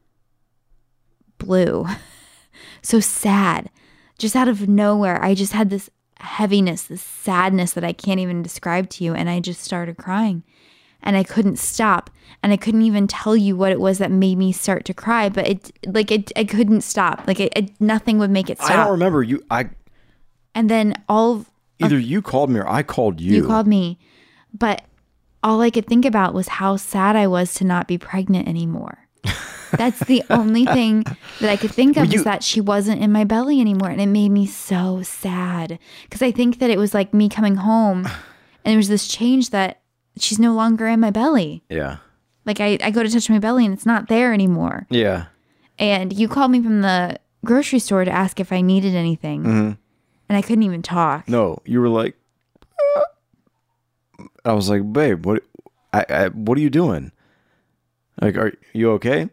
B: blue, so sad. Just out of nowhere, I just had this heaviness, this sadness that I can't even describe to you. And I just started crying. And I couldn't stop. And I couldn't even tell you what it was that made me start to cry. But it, like, it, I couldn't stop. Like, it, it, nothing would make it stop.
A: I don't remember you. I
B: And then all of,
A: either you called me or I called you.
B: you called me, but all I could think about was how sad I was to not be pregnant anymore. That's the only thing that I could think of,
A: You-
B: is that she wasn't in my belly anymore. And it made me so sad, because I think that it was like me coming home and there was this change that she's no longer in my belly.
A: Yeah.
B: Like I, I go to touch my belly and it's not there anymore.
A: Yeah.
B: And you called me from the grocery store to ask if I needed anything.
A: Mm-hmm.
B: And I couldn't even talk.
A: No, you were like, "Ah." I was like, babe, what, I, I, what are you doing? Like, are you okay?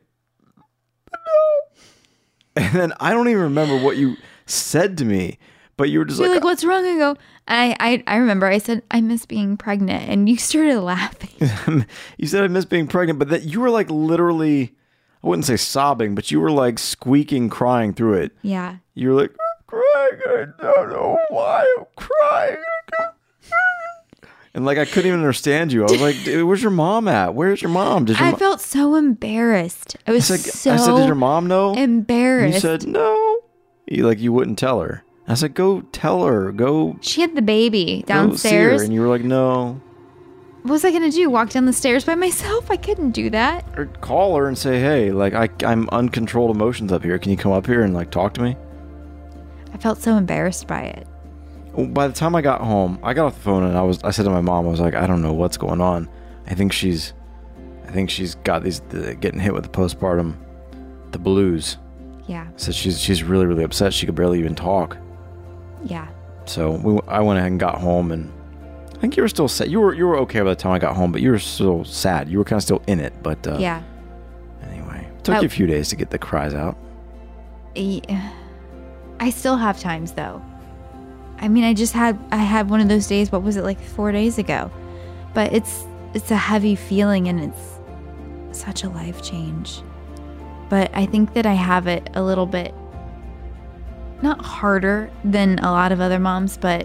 A: No. And then I don't even remember what you said to me, but you were just
B: You're
A: like,
B: like, what's wrong? I go, I, I, I remember I said, I miss being pregnant. And you started laughing.
A: you said I miss being pregnant, but that you were like literally, I wouldn't say sobbing, but you were like squeaking, crying through it.
B: Yeah.
A: You were like, I'm crying. I don't know why I'm crying. And like, I couldn't even understand you. I was like, dude, where's your mom at? Where's your mom? Did your
B: I
A: mo-"
B: felt so embarrassed. I was
A: I said,
B: so
A: I said, did your mom know?
B: embarrassed.
A: You said, no. You like, you wouldn't tell her. I said, go tell her. Go,
B: She had the baby
A: go see her.
B: downstairs.
A: And you were like, no.
B: What was I going to do? Walk down the stairs by myself? I couldn't do that.
A: Or call her and say, hey, like, I, I'm uncontrolled emotions up here. Can you come up here and like talk to me?
B: I felt so embarrassed by it.
A: By the time I got home, I got off the phone and I was, I said to my mom, I was like, I don't know what's going on. I think she's, I think she's got these, the, getting hit with the postpartum, the blues.
B: Yeah.
A: I said she's, she's really, really upset. She could barely even talk.
B: Yeah.
A: So we, I went ahead and got home, and I think you were still sad. You were, you were okay by the time I got home, but you were still sad. You were kind of still in it, but uh,
B: Yeah.
A: anyway, it took
B: Oh.
A: you a few days to get the cries out.
B: E- I still have times though. I mean, I just had I had one of those days. What was it, like four days ago? But it's it's a heavy feeling, and it's such a life change. But I think that I have it a little bit, not harder than a lot of other moms, but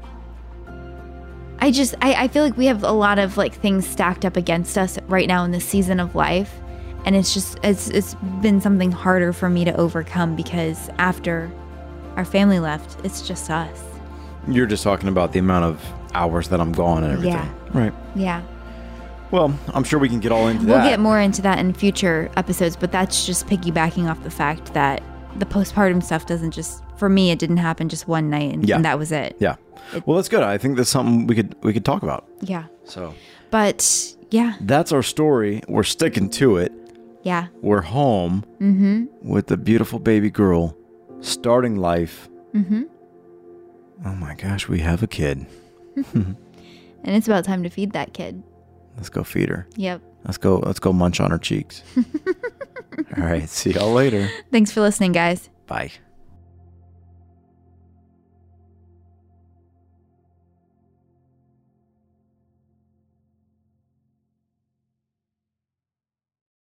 B: I just I, I feel like we have a lot of like things stacked up against us right now in this season of life. And it's just, it's it's been something harder for me to overcome, because after our family left, it's just us.
A: You're just talking about the amount of hours that I'm gone and everything.
B: Yeah.
A: Right.
B: Yeah.
A: Well, I'm sure we can get all into
B: We'll
A: that.
B: get more into that in future episodes, but that's just piggybacking off the fact that the postpartum stuff doesn't just, for me, it didn't happen just one night and,
A: Yeah.
B: and that was it.
A: Yeah. Well, that's good. I think that's something we could we could talk about.
B: Yeah.
A: So
B: But yeah,
A: that's our story. We're sticking to it.
B: yeah.
A: We're home
B: Mm-hmm.
A: with the beautiful baby girl, starting life.
B: Mm-hmm.
A: Oh my gosh, we have a kid.
B: And it's about time to feed that kid.
A: Let's go feed her.
B: Yep.
A: Let's go. Let's go munch on her cheeks. All right. See y'all later.
B: Thanks for listening, guys.
A: Bye.